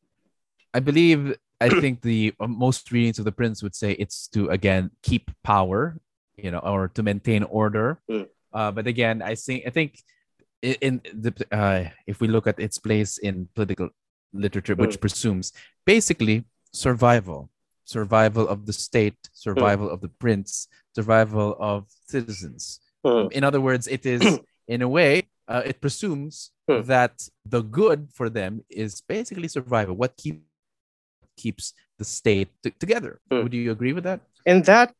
I believe, I think the most readings of the Prince would say it's to, again, keep power, you know, or to maintain order. Mm. Uh, but again, I think, I think, in the uh, if we look at its place in political literature, which mm. presumes basically survival, survival of the state, survival mm. of the prince, survival of citizens. Mm. In other words, it is in a way uh, it presumes mm. that the good for them is basically survival. What keep, keeps the state t- together? Mm. Would you agree with that? And that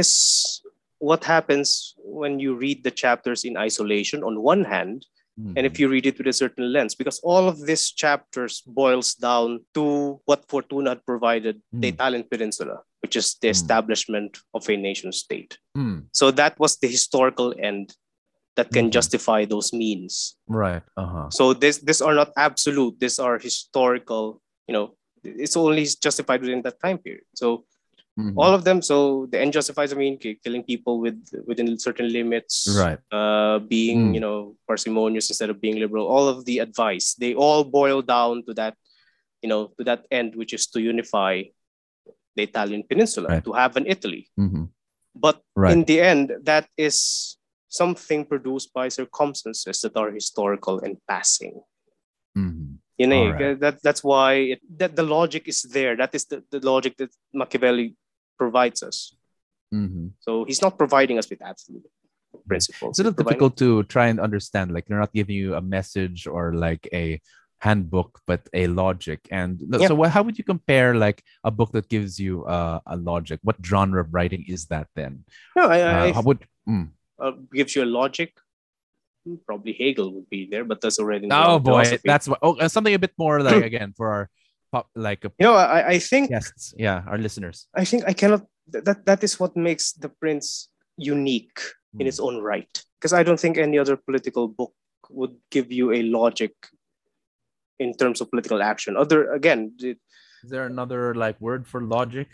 is what happens when you read the chapters in isolation on one hand, mm-hmm. and if you read it with a certain lens, because all of these chapters boils down to what Fortuna had provided mm. the Italian peninsula, which is the mm. establishment of a nation state. Mm. So that was the historical end that can mm-hmm. justify those means. Right. Uh-huh. So this these are not absolute. These are historical, you know, it's only justified within that time period. So mm-hmm. all of them. So the end justifies, I mean, killing people with within certain limits, right? Uh, being, mm. you know, parsimonious instead of being liberal. All of the advice, they all boil down to that, you know, to that end, which is to unify the Italian peninsula, right. to have an Italy. Mm-hmm. But right. in the end, that is something produced by circumstances that are historical and passing. Mm-hmm. You know, right. that that's why it, that the logic is there. That is the, the logic that Machiavelli provides us. Mm-hmm. So he's not providing us with absolute principles. It's a little difficult to try and understand. Like, they're not giving you a message or like a handbook, but a logic. And yeah. so, what, how would you compare like a book that gives you uh, a logic? What genre of writing is that then? No, I, I, uh, how would mm. uh, gives you a logic. Probably Hegel would be there, but that's already. Oh boy, philosophy. That's what. Oh, something a bit more like again for our pop, like. A, you know, I, I think. Guests, yeah, our listeners. I think I cannot. That that is what makes The Prince unique mm. in its own right. Because I don't think any other political book would give you a logic in terms of political action. Other again, it, Is there another like word for logic?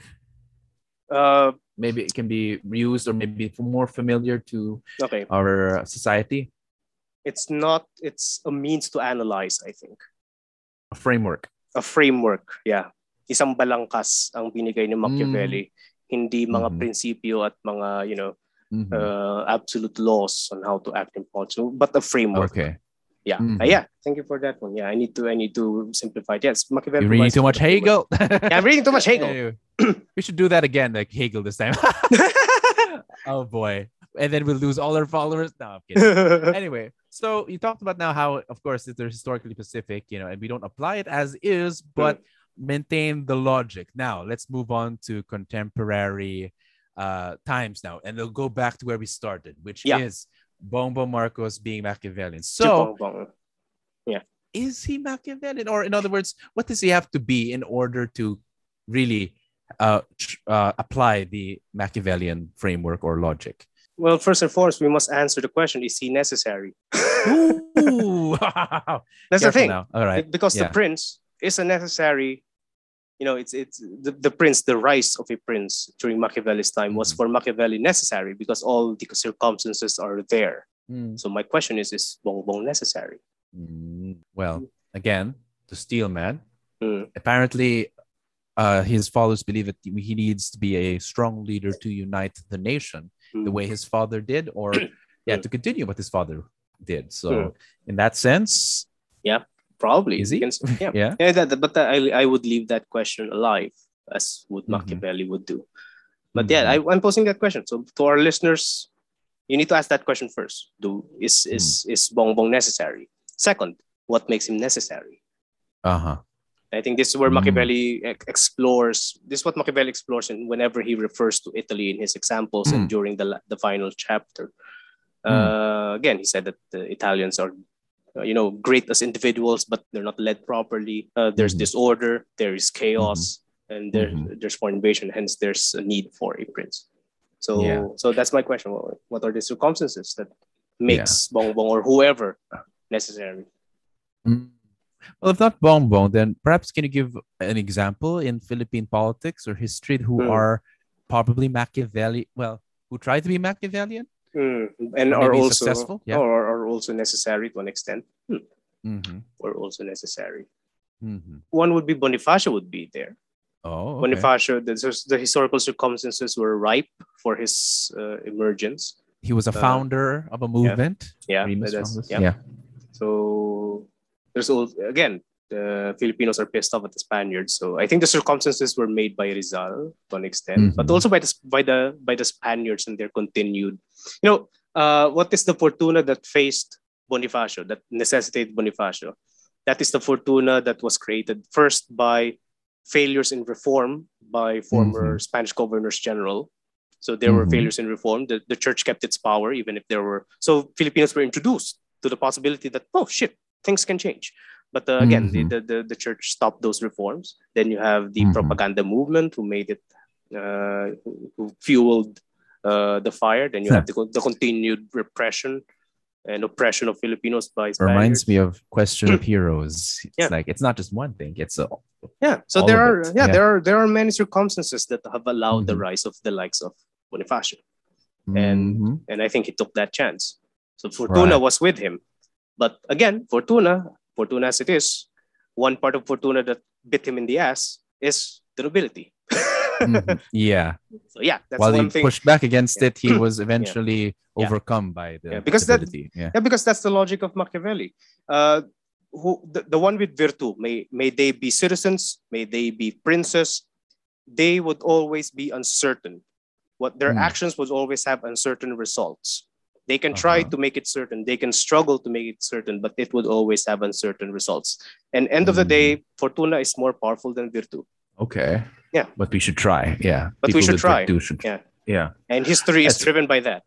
Uh, maybe it can be used or maybe more familiar to okay. our society. It's not. It's a means to analyze, I think. A framework. A framework, yeah. Isang balangkas ang binigay ni Machiavelli. Mm. Hindi mga mm-hmm. prinsipyo at mga, you know, mm-hmm. uh, absolute laws on how to act in politics, but a framework. Okay. Yeah. Mm-hmm. Uh, yeah. Thank you for that one. Yeah, I need to I need to simplify it. Yes, Machiavelli. You're reading too much Hegel. Yeah, I'm reading too much Hegel. Anyway, we should do that again, like Hegel this time. Oh boy. And then we'll lose all our followers. No, I'm kidding. Anyway, so you talked about now how, of course, they're historically specific, you know, and we don't apply it as is, but mm. maintain the logic. Now, let's move on to contemporary uh, times now, and they'll go back to where we started, which yeah. is Bongbong Marcos being Machiavellian. So, yeah, is he Machiavellian? Or in other words, what does he have to be in order to really uh, uh, apply the Machiavellian framework or logic? Well, first and foremost, we must answer the question: is he necessary? Ooh, that's Careful the thing. Now. All right, because yeah. the prince is a necessary. You know, it's it's the, the prince. The rise of a prince during Machiavelli's time mm. was for Machiavelli necessary because all the circumstances are there. Mm. So my question is: is Bongbong necessary? Mm. Well, again, to steal man. Mm. Apparently, uh, his followers believe that he needs to be a strong leader to unite the nation. The way his father did, or yeah, to continue what his father did. So, mm. in that sense, yeah, probably is he? Yeah, yeah. yeah that, but I, I would leave that question alive, as would Machiavelli mm-hmm. would do. But mm-hmm. yeah, I, I'm posing that question. So, to our listeners, you need to ask that question first. Do is is mm. is Bongbong necessary? Second, what makes him necessary? Uh huh. I think this is where Machiavelli mm. explores. This is what Machiavelli explores, and whenever he refers to Italy in his examples mm. and during the the final chapter, mm. uh, again he said that the Italians are, uh, you know, great as individuals, but they're not led properly. Uh, there's mm-hmm. disorder, there is chaos, mm-hmm. and there, mm-hmm. there's foreign invasion. Hence, there's a need for a prince. So, yeah. so that's my question. What, what are the circumstances that makes yeah. Bongbong or whoever necessary? Mm. Well, if not Bongbong, then perhaps can you give an example in Philippine politics or history who mm. are probably Machiavelli? Well, who try to be Machiavellian mm. and are also successful, yeah. or are also necessary to an extent, hmm. mm-hmm. or also necessary. Mm-hmm. One would be Bonifacio would be there. Oh, okay. Bonifacio. The, the historical circumstances were ripe for his uh, emergence. He was a founder uh, of a movement. Yeah, yeah, that's, yeah. yeah. So. There's all again, the Filipinos are pissed off at the Spaniards. So I think the circumstances were made by Rizal to an extent, mm-hmm. but also by the by the by the Spaniards and their continued. You know, uh, what is the fortuna that faced Bonifacio, that necessitated Bonifacio? That is the fortuna that was created first by failures in reform by former mm-hmm. Spanish governors general. So there mm-hmm. were failures in reform. The, the church kept its power even if there were. So Filipinos were introduced to the possibility that, oh shit, things can change. But uh, again, mm-hmm. the, the, the church stopped those reforms. Then you have the mm-hmm. propaganda movement who made it, uh, who fueled uh, the fire. Then you yeah. have the, the continued repression and oppression of Filipinos by Spaniards. Reminds me of Question of Heroes. It's yeah. like, it's not just one thing. It's a, yeah. So there are, yeah, yeah, there are, there are many circumstances that have allowed mm-hmm. the rise of the likes of Bonifacio. Mm-hmm. And, and I think he took that chance. So Fortuna right. was with him. But again, Fortuna, Fortuna as it is, one part of Fortuna that bit him in the ass is the nobility. mm-hmm. Yeah. So yeah, that's While one he thing. pushed back against it, he was eventually yeah. overcome yeah. by the yeah, because nobility. That, yeah. yeah, because that's the logic of Machiavelli. Uh, who the, the one with virtue, may may they be citizens, may they be princes, they would always be uncertain. What their mm. actions would always have uncertain results. They can try uh-huh. to make it certain. They can struggle to make it certain, but it would always have uncertain results. And end of the day, Fortuna is more powerful than Virtu. Okay. Yeah. But we should try. Yeah. But People we should try. Should... Yeah. Yeah. And history is That's... driven by that.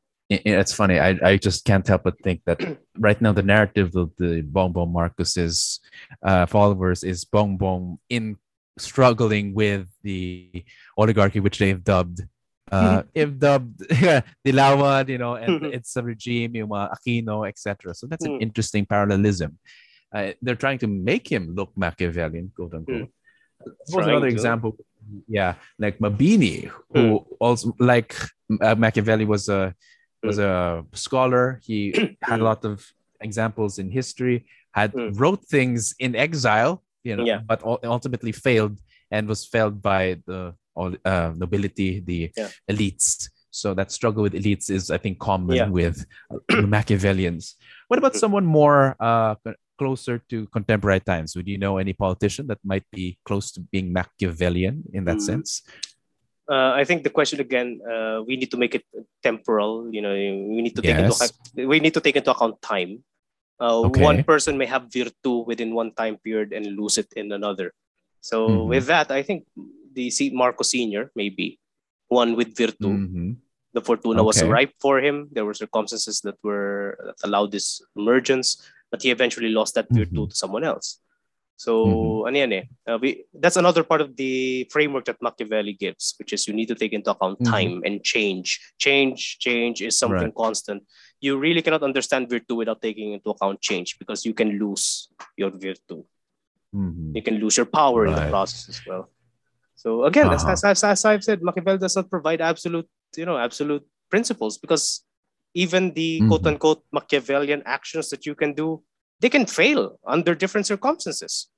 It's funny. I, I just can't help but think that right now the narrative of the Bongbong Marcos's uh, followers is Bongbong in struggling with the oligarchy, which they've dubbed Uh, if dubbed Dilawan, you know, and it's a regime, yung mga Aquino, et cetera. So that's an interesting parallelism. Uh, they're trying to make him look Machiavellian, quote unquote. suppose Trying another to. example, yeah, like Mabini, who also like uh, Machiavelli was a was a scholar. He had a lot of examples in history. Had Mm. wrote things in exile, you know, Yeah. but ul- ultimately failed and was failed by the all uh, nobility, the Yeah. elites. So that struggle with elites is, I think, common Yeah. with uh, Machiavellians. What about someone more uh, co- closer to contemporary times? Would you know any politician that might be close to being Machiavellian in that Mm. sense? Uh, I think the question again, uh, we need to make it temporal. You know, we need to take into account. Yes. We need to take into account time. Uh, one Okay. person may have virtu within one time period and lose it in another. So Mhm. with that, I think the C- Marco Senior maybe one with virtu. Mhm. The fortuna was Okay. ripe for him. There were circumstances that were that allowed this emergence, but he eventually lost that virtu Mhm. to someone else. Mhm. So ano yan eh, uh, we, that's another part of the framework that Machiavelli gives, which is you need to take into account Mhm. time and change. Change, change is something Right. constant. You really cannot understand virtu without taking into account change because you can lose your virtu. Mhm. You can lose your power in the Right. process as well. So again, as, Uh-huh. as, as I've said, Machiavelli does not provide absolute, you know, absolute principles because even the quote Mhm. unquote Machiavellian actions that you can do, they can fail under different circumstances.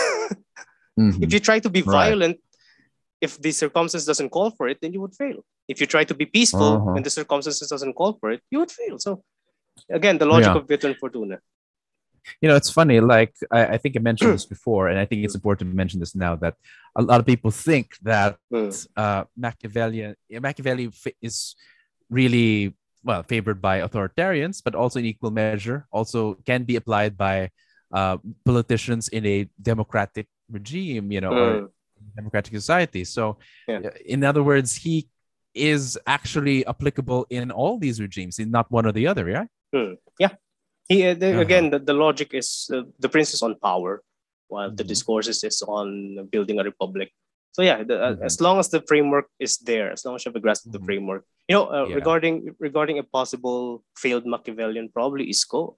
If Mhm. you try to be Right. violent, if the circumstance doesn't call for it, then you would fail. If you try to be peaceful Uh-huh. when the circumstances doesn't call for it, you would fail. So again, the logic Yeah. of Virtu and Fortuna. You know, it's funny. Like I, I think I mentioned this before, and I think it's Mm. important to mention this now that a lot of people think that Mm. uh, Machiavelli Machiavelli fi- is really well favored by authoritarians, but also in equal measure also can be applied by uh, politicians in a democratic regime, you know, or Mm. democratic society. So, Yeah. uh, in other words, he is actually applicable in all these regimes, in not one or the other, yeah. Mm. Yeah. He, uh, the, Uh-huh. again, the, the logic is uh, the prince is on power, while the Mhm. discourses is on building a republic. So yeah, the, uh, Mhm. as long as the framework is there, as long as you have a grasp of the Mhm. framework, you know, uh, Yeah. regarding regarding a possible failed Machiavellian, probably Isco.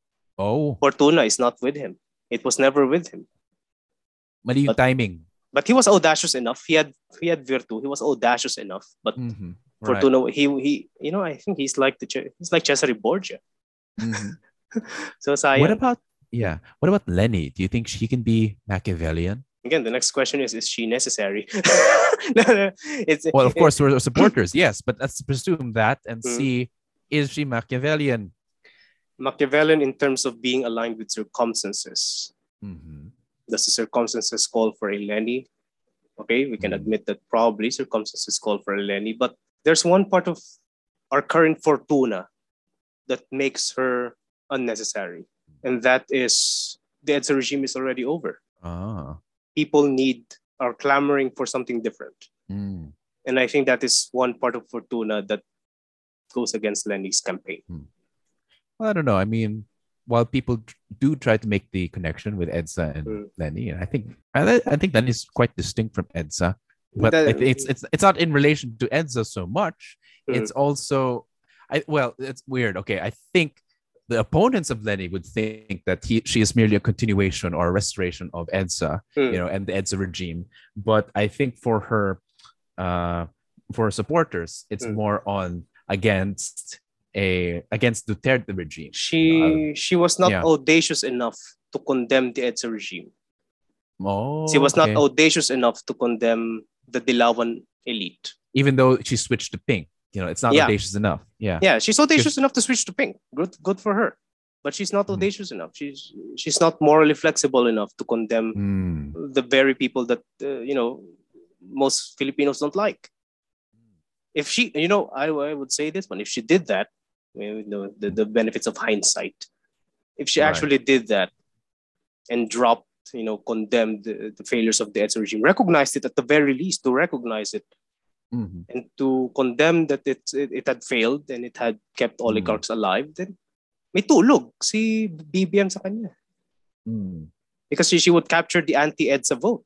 Oh, Fortuna is not with him. It was never with him. mali yung But timing. but he was audacious enough. He had he had virtu. He was audacious enough. But Mhm. Right. Fortuna, he he, you know, I think he's like the he's like Cesare Borgia. Mhm. So What sayang. about yeah? What about Lenny? Do you think she can be Machiavellian? Again, the next question is: Is she necessary? No, no, it's Well, of it, course, we're supporters, yes, but let's presume that and mm, see, is she Machiavellian? Machiavellian in terms of being aligned with circumstances. Mm-hmm. Does the circumstances call for a Lenny? Okay, we can Mm. admit that probably circumstances call for a Lenny, but there's one part of our current Fortuna that makes her unnecessary, and that is the Edsa regime is already over. Ah. People need are clamoring for something different, Mm. and I think that is one part of Fortuna that goes against Lenny's campaign. Mm. Well, I don't know. I mean, while people tr- do try to make the connection with Edsa and Mm. Lenny, I think I, I think Lenny's quite distinct from Edsa, but I That, th- it's it's it's not in relation to Edsa so much. mm, It's also, I well, it's weird. Okay, I think the opponents of Lenny would think that he she is merely a continuation or a restoration of Edsa, you mm, know, and the Edsa regime. But I think for her, uh, for her supporters, it's mm. more on against a against Duterte regime. You know, uh, she she was not yeah. audacious enough to condemn the Edsa regime. She Oh, was not okay. audacious enough to condemn the Dilawan elite. Even though she switched to pink, you know, it's not Yeah, audacious enough. Yeah. yeah, she's Because audacious enough to switch to pink. Good, good for her. But she's not mm, audacious enough. She's she's not morally flexible enough to condemn mm, the very people that uh, you know most Filipinos don't like. If she, you know, I, I would say this one. If she did that, you know, the, the benefits of hindsight. If she right. actually did that and dropped, you know, condemned the, the failures of the Edsa regime, recognized it at the very least, to recognize it Mm-hmm. and to condemn that it, it, it had failed and it had kept Mm, oligarchs alive, then may tulog si B B M sa kanya. mm, Because she, she would capture the anti-EDSA vote.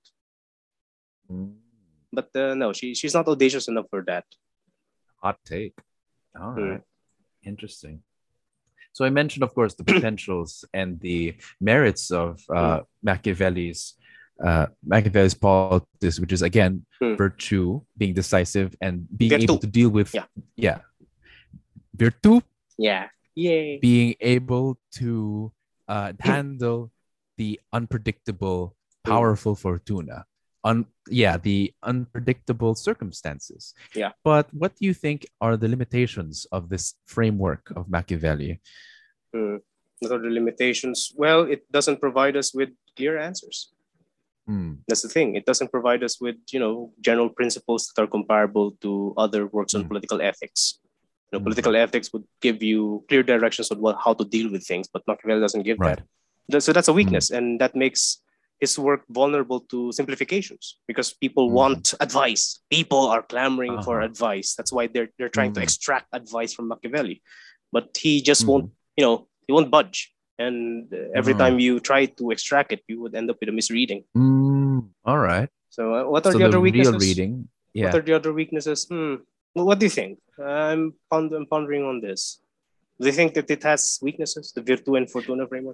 mm. But uh, no, she, she's not audacious enough for that. Hot take. All Hmm. right. Interesting. So I mentioned, of course, the potentials and the merits of uh, Machiavelli's uh, Machiavelli's politics, which is again Hmm. virtue, being decisive, and being Virtu. able to deal with Yeah. yeah, virtue, Yeah. Yay. being able to uh, handle the unpredictable, Hmm. powerful fortuna. Un- yeah, the unpredictable circumstances. Yeah. But what do you think are the limitations of this framework of Machiavelli? Hmm. What are the limitations? Well, it doesn't provide us with clear answers. Mm. That's the thing. It doesn't provide us with, you know, general principles that are comparable to other works on Mm. political ethics. You know, Mhm. political ethics would give you clear directions on what, how to deal with things, but Machiavelli doesn't give Right. that. So that's a weakness, and that makes his work vulnerable to simplifications because people Mhm. want advice. People are clamoring for Uh-huh. advice. That's why they're they're trying to Mm. extract advice from Machiavelli, but he just Mhm. won't. You know, he won't budge. And every Uh-huh. time you try to extract it, you would end up with a misreading. Mm. All right. So, uh, what are So the the other real weaknesses? reading, What yeah. are the other weaknesses? Hmm. Well, what do you think? I'm, pond- I'm pondering on this. Do you think that it has weaknesses, the Virtu and Fortuna framework?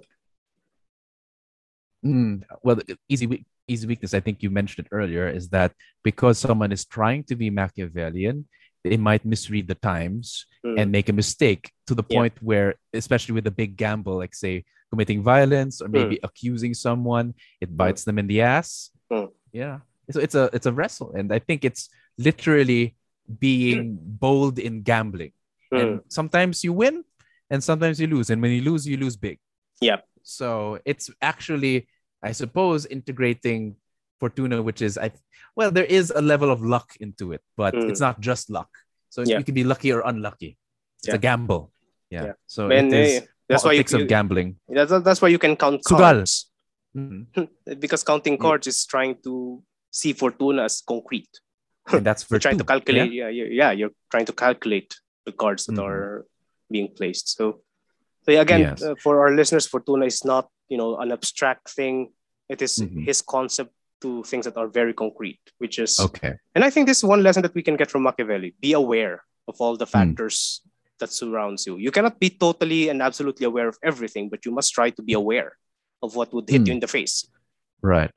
Mm. Well, the easy weak, easy weakness, I think you mentioned it earlier, is that because someone is trying to be Machiavellian, they might misread the times Hmm. and make a mistake to the Yeah. point where, especially with a big gamble, like say committing violence or maybe accusing someone, it bites them in the ass. Hmm. Yeah. So it's a it's a wrestle, and I think it's literally being bold in gambling. Hmm. And sometimes you win, and sometimes you lose, and when you lose, you lose big. Yeah. So it's actually, I suppose, integrating Fortuna, which is I well, there is a level of luck into it, but Hmm. it's not just luck. So Yeah. you can be lucky or unlucky. It's Yeah. a gamble. Yeah. Yeah. So Man, it is eh, that's why you, politics of you gambling. that's, that's why you can count Sugal. cards. Mhm. Because counting Yeah. cards is trying to see Fortuna as concrete. And that's You're trying virtue. to calculate. Yeah. Yeah, yeah, yeah. You're trying to calculate the cards that Mhm. are being placed. So, so yeah, again, Yes. uh, for our listeners, Fortuna is not, you know, an abstract thing. It is Mhm. his concept to things that are very concrete, which is Okay. And I think this is one lesson that we can get from Machiavelli. Be aware of all the Hmm. factors that surrounds you. You cannot be totally and absolutely aware of everything, but you must try to be aware of what would hit Hmm. you in the face. Right.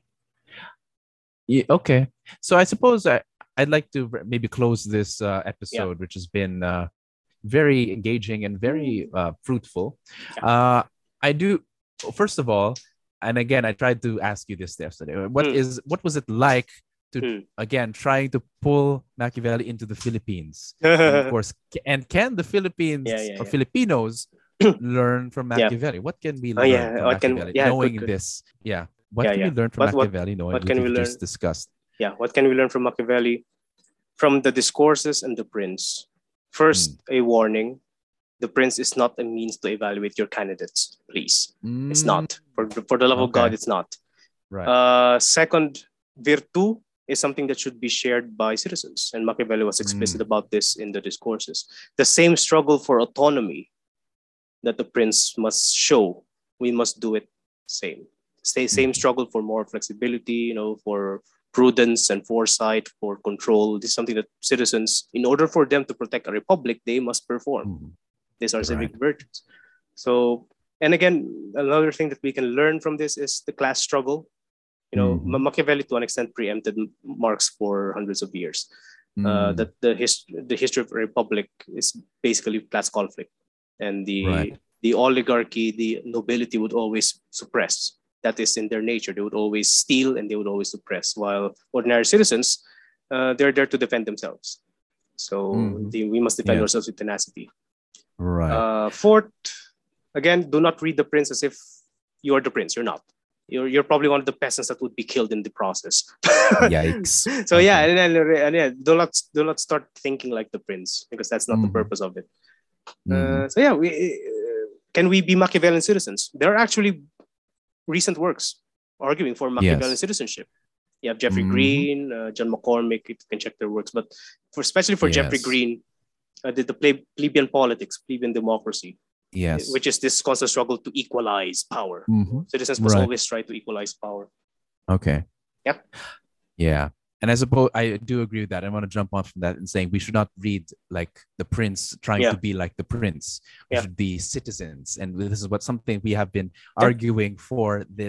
Yeah, okay. So I suppose I, I'd like to r- maybe close this uh, episode, which has been uh, very engaging and very uh, fruitful. Yeah. Uh, I do, first of all, and again, I tried to ask you this yesterday. What Hmm. is what was it like to Hmm. again trying to pull Machiavelli into the Philippines? And of course, ca- and can the Philippines Yeah, yeah, or yeah. Filipinos learn from Yeah. Machiavelli? What can we Oh, learn yeah. from What can- Machiavelli? yeah, good, knowing good. this, yeah. What Yeah, can yeah. we learn from What- what- Machiavelli? knowing what what can we we've learn? just discussed? Yeah, what can we learn from Machiavelli? From the discourses and the prince. First, a warning. The prince is not a means to evaluate your candidates, please. It's Mm, not. For, for the love of God, Okay. it's not. right. Uh, second, virtu is something that should be shared by citizens. And Machiavelli was explicit Mm. about this in the discourses. The same struggle for autonomy that the prince must show, we must do it same. Stay, same Mhm. struggle for more flexibility, you know, for prudence and foresight, for control. This is something that citizens, in order for them to protect a republic, they must perform. Mhm. These are civic Right. virtues. So, and again, another thing that we can learn from this is the class struggle. You know, Mhm. Ma- Machiavelli to an extent preempted Marx for hundreds of years. Uh, Mm. that the his, the history of a republic is basically class conflict, and the Right. the oligarchy, the nobility would always suppress. That is in their nature. They would always steal and they would always suppress. While ordinary citizens, uh, they're there to defend themselves. So Mhm. the, we must defend Yes. ourselves with tenacity. Right. Uh, fourth, again, do not read the prince as if you are the prince. You're not. You're, you're probably one of the peasants that would be killed in the process. Yikes. So yeah, Okay. and, and, and yeah, do not do not start thinking like the prince because that's not the Mhm. purpose of it. Mhm. Uh, so yeah, we, uh, can we be Machiavellian citizens? There are actually recent works arguing for Machiavellian Yes. citizenship. You have Jeffrey Mhm. Green, uh, John McCormick. You can check their works, but for especially for Jeffrey Yes. Green, uh, did the ple- plebeian politics, plebeian democracy, Yes. which is this constant struggle to equalize power. Mhm. Citizens must Right. always try to equalize power. Okay. Yep. Yeah. And I suppose I do agree with that. I want to jump on from that and saying we should not read like the prince trying Yeah. to be like the prince. We Yeah. should be citizens. And this is what something we have been Yeah. arguing for this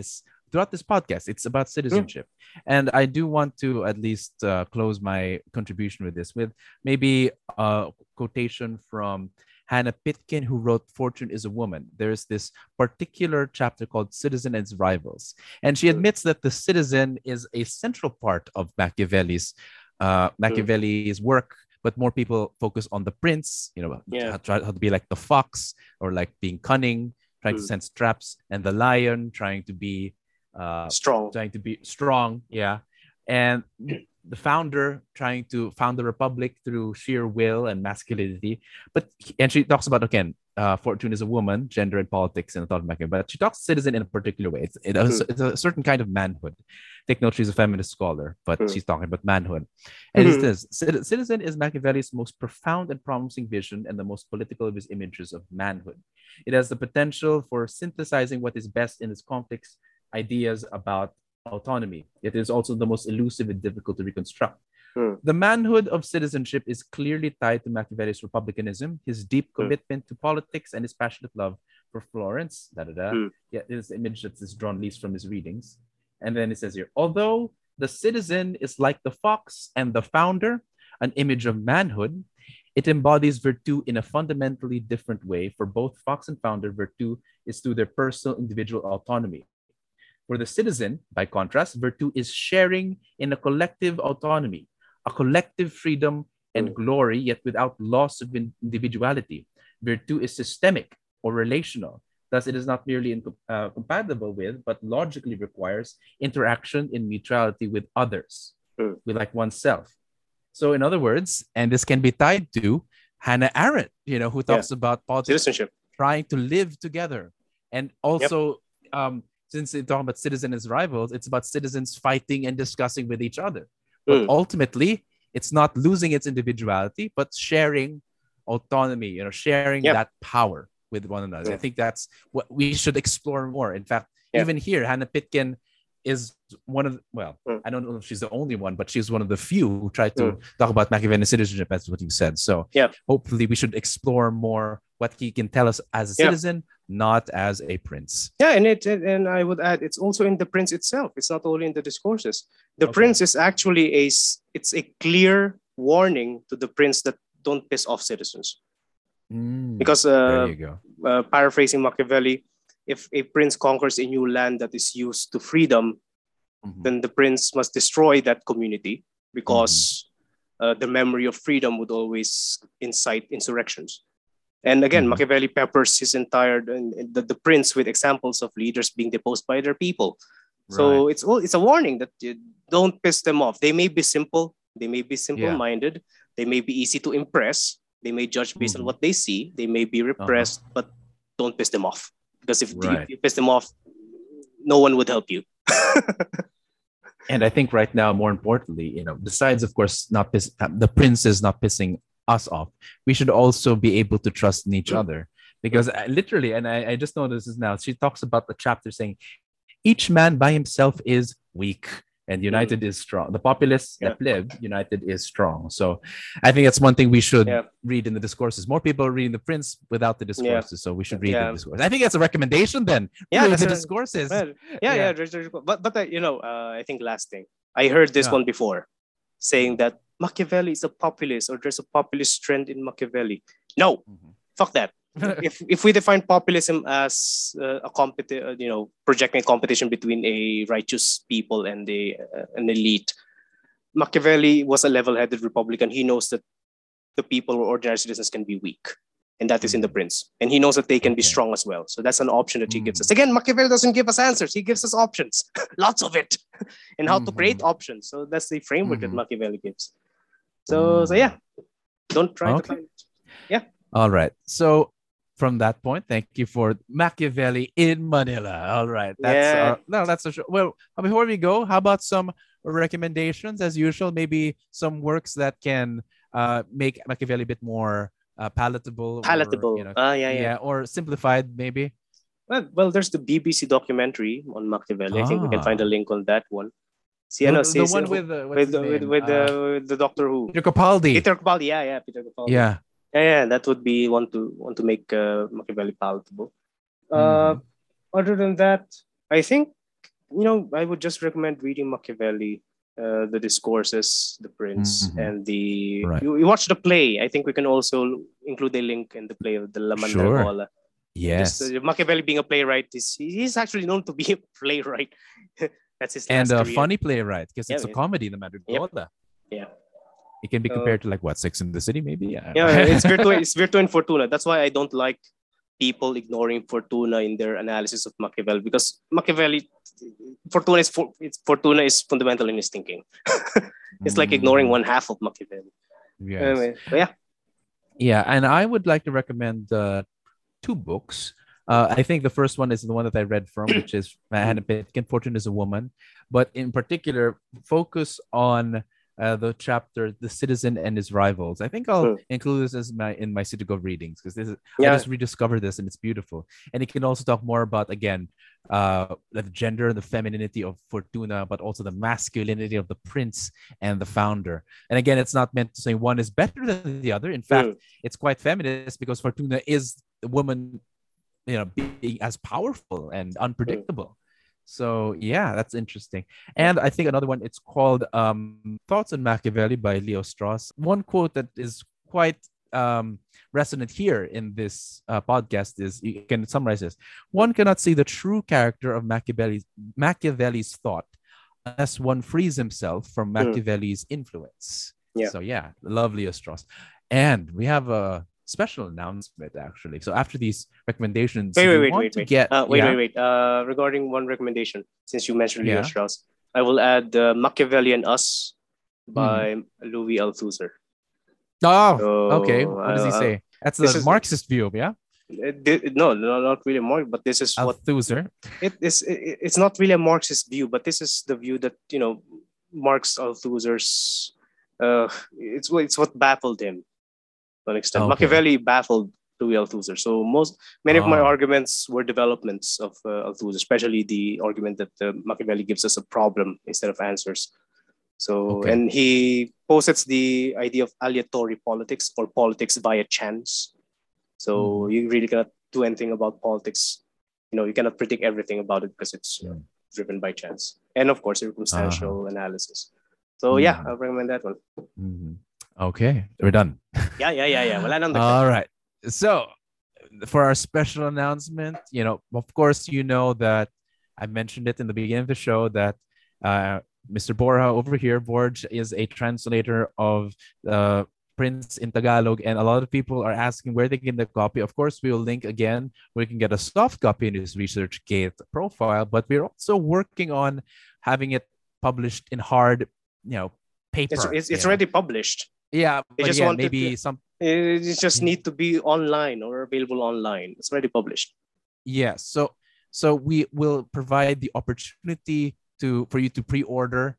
throughout this podcast, it's about citizenship. Mm. And I do want to at least uh, close my contribution with this with maybe a quotation from Hannah Pitkin, who wrote Fortune is a Woman. There's this particular chapter called Citizen and Its Rivals. And she admits that the citizen is a central part of Machiavelli's uh, Machiavelli's work, but more people focus on the prince, you know, yeah. how, how to be like the fox or like being cunning, trying mm. to sense traps, and the lion trying to be uh, strong, trying to be strong. Yeah. And the founder trying to found the republic through sheer will and masculinity. But, and she talks about, again, uh, Fortune is a Woman, gender and politics and thought making, but she talks citizen in a particular way. It's, it, mm. it's a certain kind of manhood. Take note, she's a feminist scholar, but mm. she's talking about manhood. And mm-hmm. it says, citizen is Machiavelli's most profound and promising vision and the most political of his images of manhood. It has the potential for synthesizing what is best in its complex ideas about autonomy. It is also the most elusive and difficult to reconstruct. Mm. The manhood of citizenship is clearly tied to Machiavelli's republicanism, his deep commitment mm. to politics, and his passionate love for Florence. Da, da, da. Mm. Yeah, it is the image that is drawn least from his readings. And then it says here, although the citizen is like the fox and the founder, an image of manhood, it embodies virtue in a fundamentally different way. For both fox and founder, virtue is through their personal individual autonomy. For the citizen, by contrast, virtue is sharing in a collective autonomy, a collective freedom and glory, yet without loss of individuality. Virtue is systemic or relational. Thus, it is not merely in, uh, compatible with, but logically requires interaction in mutuality with others, mm. with like oneself. So, in other words, and this can be tied to Hannah Arendt, you know, who talks yeah. about politics, citizenship, trying to live together, and also. Yep. Um, Since they're talking about citizens as rivals, it's about citizens fighting and discussing with each other. But mm. ultimately, it's not losing its individuality, but sharing autonomy, you know, sharing yep. that power with one another. Yeah. I think that's what we should explore more. In fact, yeah. even here, Hannah Pitkin is one of the, well, mm. I don't know if she's the only one, but she's one of the few who tried to mm. talk about Machiavellian citizenship. That's what you said. So yeah. hopefully we should explore more what he can tell us as a citizen, yeah. not as a prince. Yeah, and it and I would add, it's also in the prince itself. It's not only in the discourses. The okay. prince is actually a it's a clear warning to the prince that don't piss off citizens. Mm, because uh, there you go. Uh, paraphrasing Machiavelli, if a prince conquers a new land that is used to freedom, mm-hmm. then the prince must destroy that community because mm-hmm. uh, the memory of freedom would always incite insurrections. And again, mm-hmm. Machiavelli peppers his entire the, the prince with examples of leaders being deposed by their people. So right. it's it's a warning that you don't piss them off. They may be simple, they may be simple-minded, yeah. they may be easy to impress, they may judge based mm-hmm. on what they see, they may be repressed, uh-huh. but don't piss them off. Because if, right. if you piss them off, no one would help you. And I think right now, more importantly, you know, besides of course not piss, the prince is not pissing us off, we should also be able to trust in each other, because I, literally, and I, I just noticed this now, she talks about the chapter saying each man by himself is weak and united mm-hmm. is strong. The populace, yeah. the plebe, united is strong. So I think that's one thing we should yeah. read in the discourses. More people are reading the prince without the discourses, yeah. so we should read yeah. the discourses. I think that's a recommendation then. Yeah, read the a, discourses. Well, yeah, yeah, yeah. But but uh, you know, uh, I think last thing I heard this yeah. one before, saying that Machiavelli is a populist, or there's a populist trend in Machiavelli. No, mm-hmm. fuck that. if if we define populism as uh, a competi- uh, you know, projecting a competition between a righteous people and a uh, an elite, Machiavelli was a level-headed Republican. He knows that the people or ordinary citizens can be weak, and that is in the prince. And he knows that they can okay. be strong as well. So that's an option that he mm-hmm. gives us. Again, Machiavelli doesn't give us answers. He gives us options, lots of it, and how mm-hmm. to create options. So that's the framework mm-hmm. that Machiavelli gives. So, so yeah, don't try okay. to find it. Yeah. All right. So from that point, thank you for Machiavelli in Manila. All right. That's yeah. our, no, that's a show. Well, before we go, how about some recommendations as usual? Maybe some works that can uh, make Machiavelli a bit more uh, palatable. Palatable. Or, you know, uh, yeah, yeah. Yeah. Or simplified, maybe. Well, well, there's the B B C documentary on Machiavelli. Ah. I think we can find a link on that one. See, the, know, the see, one see, with the with, with, with, uh, the, with the Doctor Who. Peter Capaldi. Peter Capaldi, yeah, yeah, Peter Capaldi. Yeah. Yeah, yeah, that would be one to want to make uh, Machiavelli palatable. Uh, mm-hmm. Other than that, I think you know, I would just recommend reading Machiavelli, uh, the discourses, the Prince, Mhm. and the Right. you, you watch the play. I think we can also include a link in the play of the La Sure. Mandragola. Just Yes. uh, Machiavelli being a playwright, is he's actually known to be a playwright. That's his And last a career. funny playwright because Yeah, it's a yeah. comedy, the Madrigola. Yeah. It can be So, compared to like what, Six in the City, maybe? I don't yeah, know. it's Virtu, it's Virtu and Fortuna. That's why I don't like people ignoring Fortuna in their analysis of Machiavelli, because Machiavelli, Fortuna is for, it's Fortuna is fundamental in his thinking. It's like ignoring Mhm. one half of Machiavelli. Yes. Anyway, but yeah, Yeah, and I would like to recommend uh, two books. Uh, I think the first one is the one that I read from, which is Hannah Pitkin, Fortune is a Woman. But in particular, focus on uh, the chapter The Citizen and His Rivals. I think I'll Hmm. include this as my in my Citigo readings because this is I Yeah. just rediscovered this and it's beautiful. And it can also talk more about again uh, the gender and the femininity of Fortuna, but also the masculinity of the prince and the founder. And again, it's not meant to say one is better than the other. In fact, Hmm. it's quite feminist because Fortuna is the woman, you know, being as powerful and unpredictable. So yeah, that's interesting. And I think another one, it's called um, Thoughts on Machiavelli by Leo Strauss. One quote that is quite um, resonant here in this uh, podcast is, you can summarize this: one cannot see the true character of Machiavelli's Machiavelli's thought unless one frees himself from Machiavelli's influence. Yeah. So yeah, love Leo Strauss. And we have a special announcement actually. So after these recommendations, Wait, if wait, you wait, want wait, to wait. get Uh, wait, yeah, wait, wait. Uh, regarding one recommendation, since you mentioned Leo Yeah. Strauss, I will add uh, Machiavelli and Us by Louis Althusser. Oh, So, okay. What does he uh, say? That's this the is- Marxist view, yeah? uh, thi- no, no, not really more, but this is what Althusser. it is. It, it's not really a Marxist view, but this is the view that, you know, Marx Althusser's. Uh, it's what it's what baffled him to an extent. Okay. Machiavelli baffled Louis Althusser. So most many of my Ah. arguments were developments of uh, Althusser, especially the argument that uh, Machiavelli gives us a problem instead of answers. So Okay. and he posits the idea of aleatory politics, or politics via chance. So Mhm. you really cannot do anything about politics. You know, you cannot predict everything about it because it's uh, Mm. driven by chance, and of course circumstantial Uh-huh. analysis. So yeah, Mhm. I'll recommend that one. Mhm. Okay, we're done. Yeah, yeah, yeah, yeah. Wala nang dagdag. All right. So for our special announcement, you know, of course, you know that I mentioned it in the beginning of the show that uh, Mister Borja over here, Borj, is a translator of uh, Prince in Tagalog, and a lot of people are asking where they can get the copy. Of course, we will link again where you can get a soft copy in his ResearchGate profile, but we're also working on having it published in hard, you know, paper. It's it's, it's you know. already published. Yeah, They but just again, wanted maybe to- some It just Mm. need to be online or available online. It's already published. yes. So so we will provide the opportunity to for you to pre-order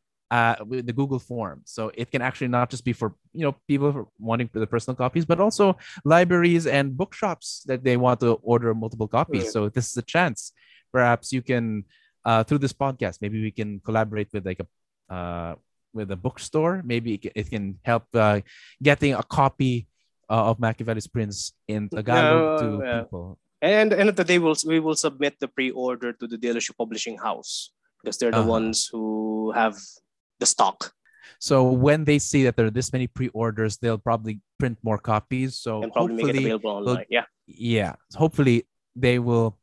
uh with the Google form. So it can actually not just be for, you know, people who are wanting the personal copies, but also libraries and bookshops that they want to order multiple copies. Yeah. So this is a chance. Perhaps you can uh through this podcast, maybe we can collaborate with like a uh with a bookstore. Maybe it can, it can help uh, getting a copy uh, of Machiavelli's Prince in Tagalog to No, yeah. people. And end of the day, we'll, we will submit the pre-order to the dealership publishing house because they're the Uh-huh. ones who have the stock So when they see that there are this many pre-orders, they'll probably print more copies. So and probably make it hopefully, available they'll- online. Yeah. yeah, hopefully they will.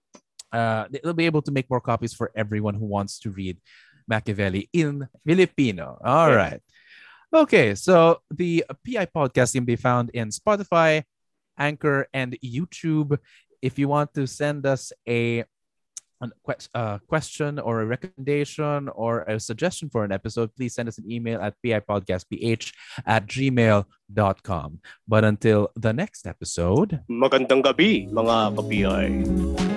Uh, they'll be able to make more copies for everyone who wants to read Machiavelli in Filipino. All Yeah. right. Okay, so the P I podcast can be found in Spotify, Anchor, and YouTube. If you want to send us a a que- uh, question or a recommendation or a suggestion for an episode, please send us an email at pipodcastph at gmail dot com. But until the next episode, Magandang gabi, mga kapiyay.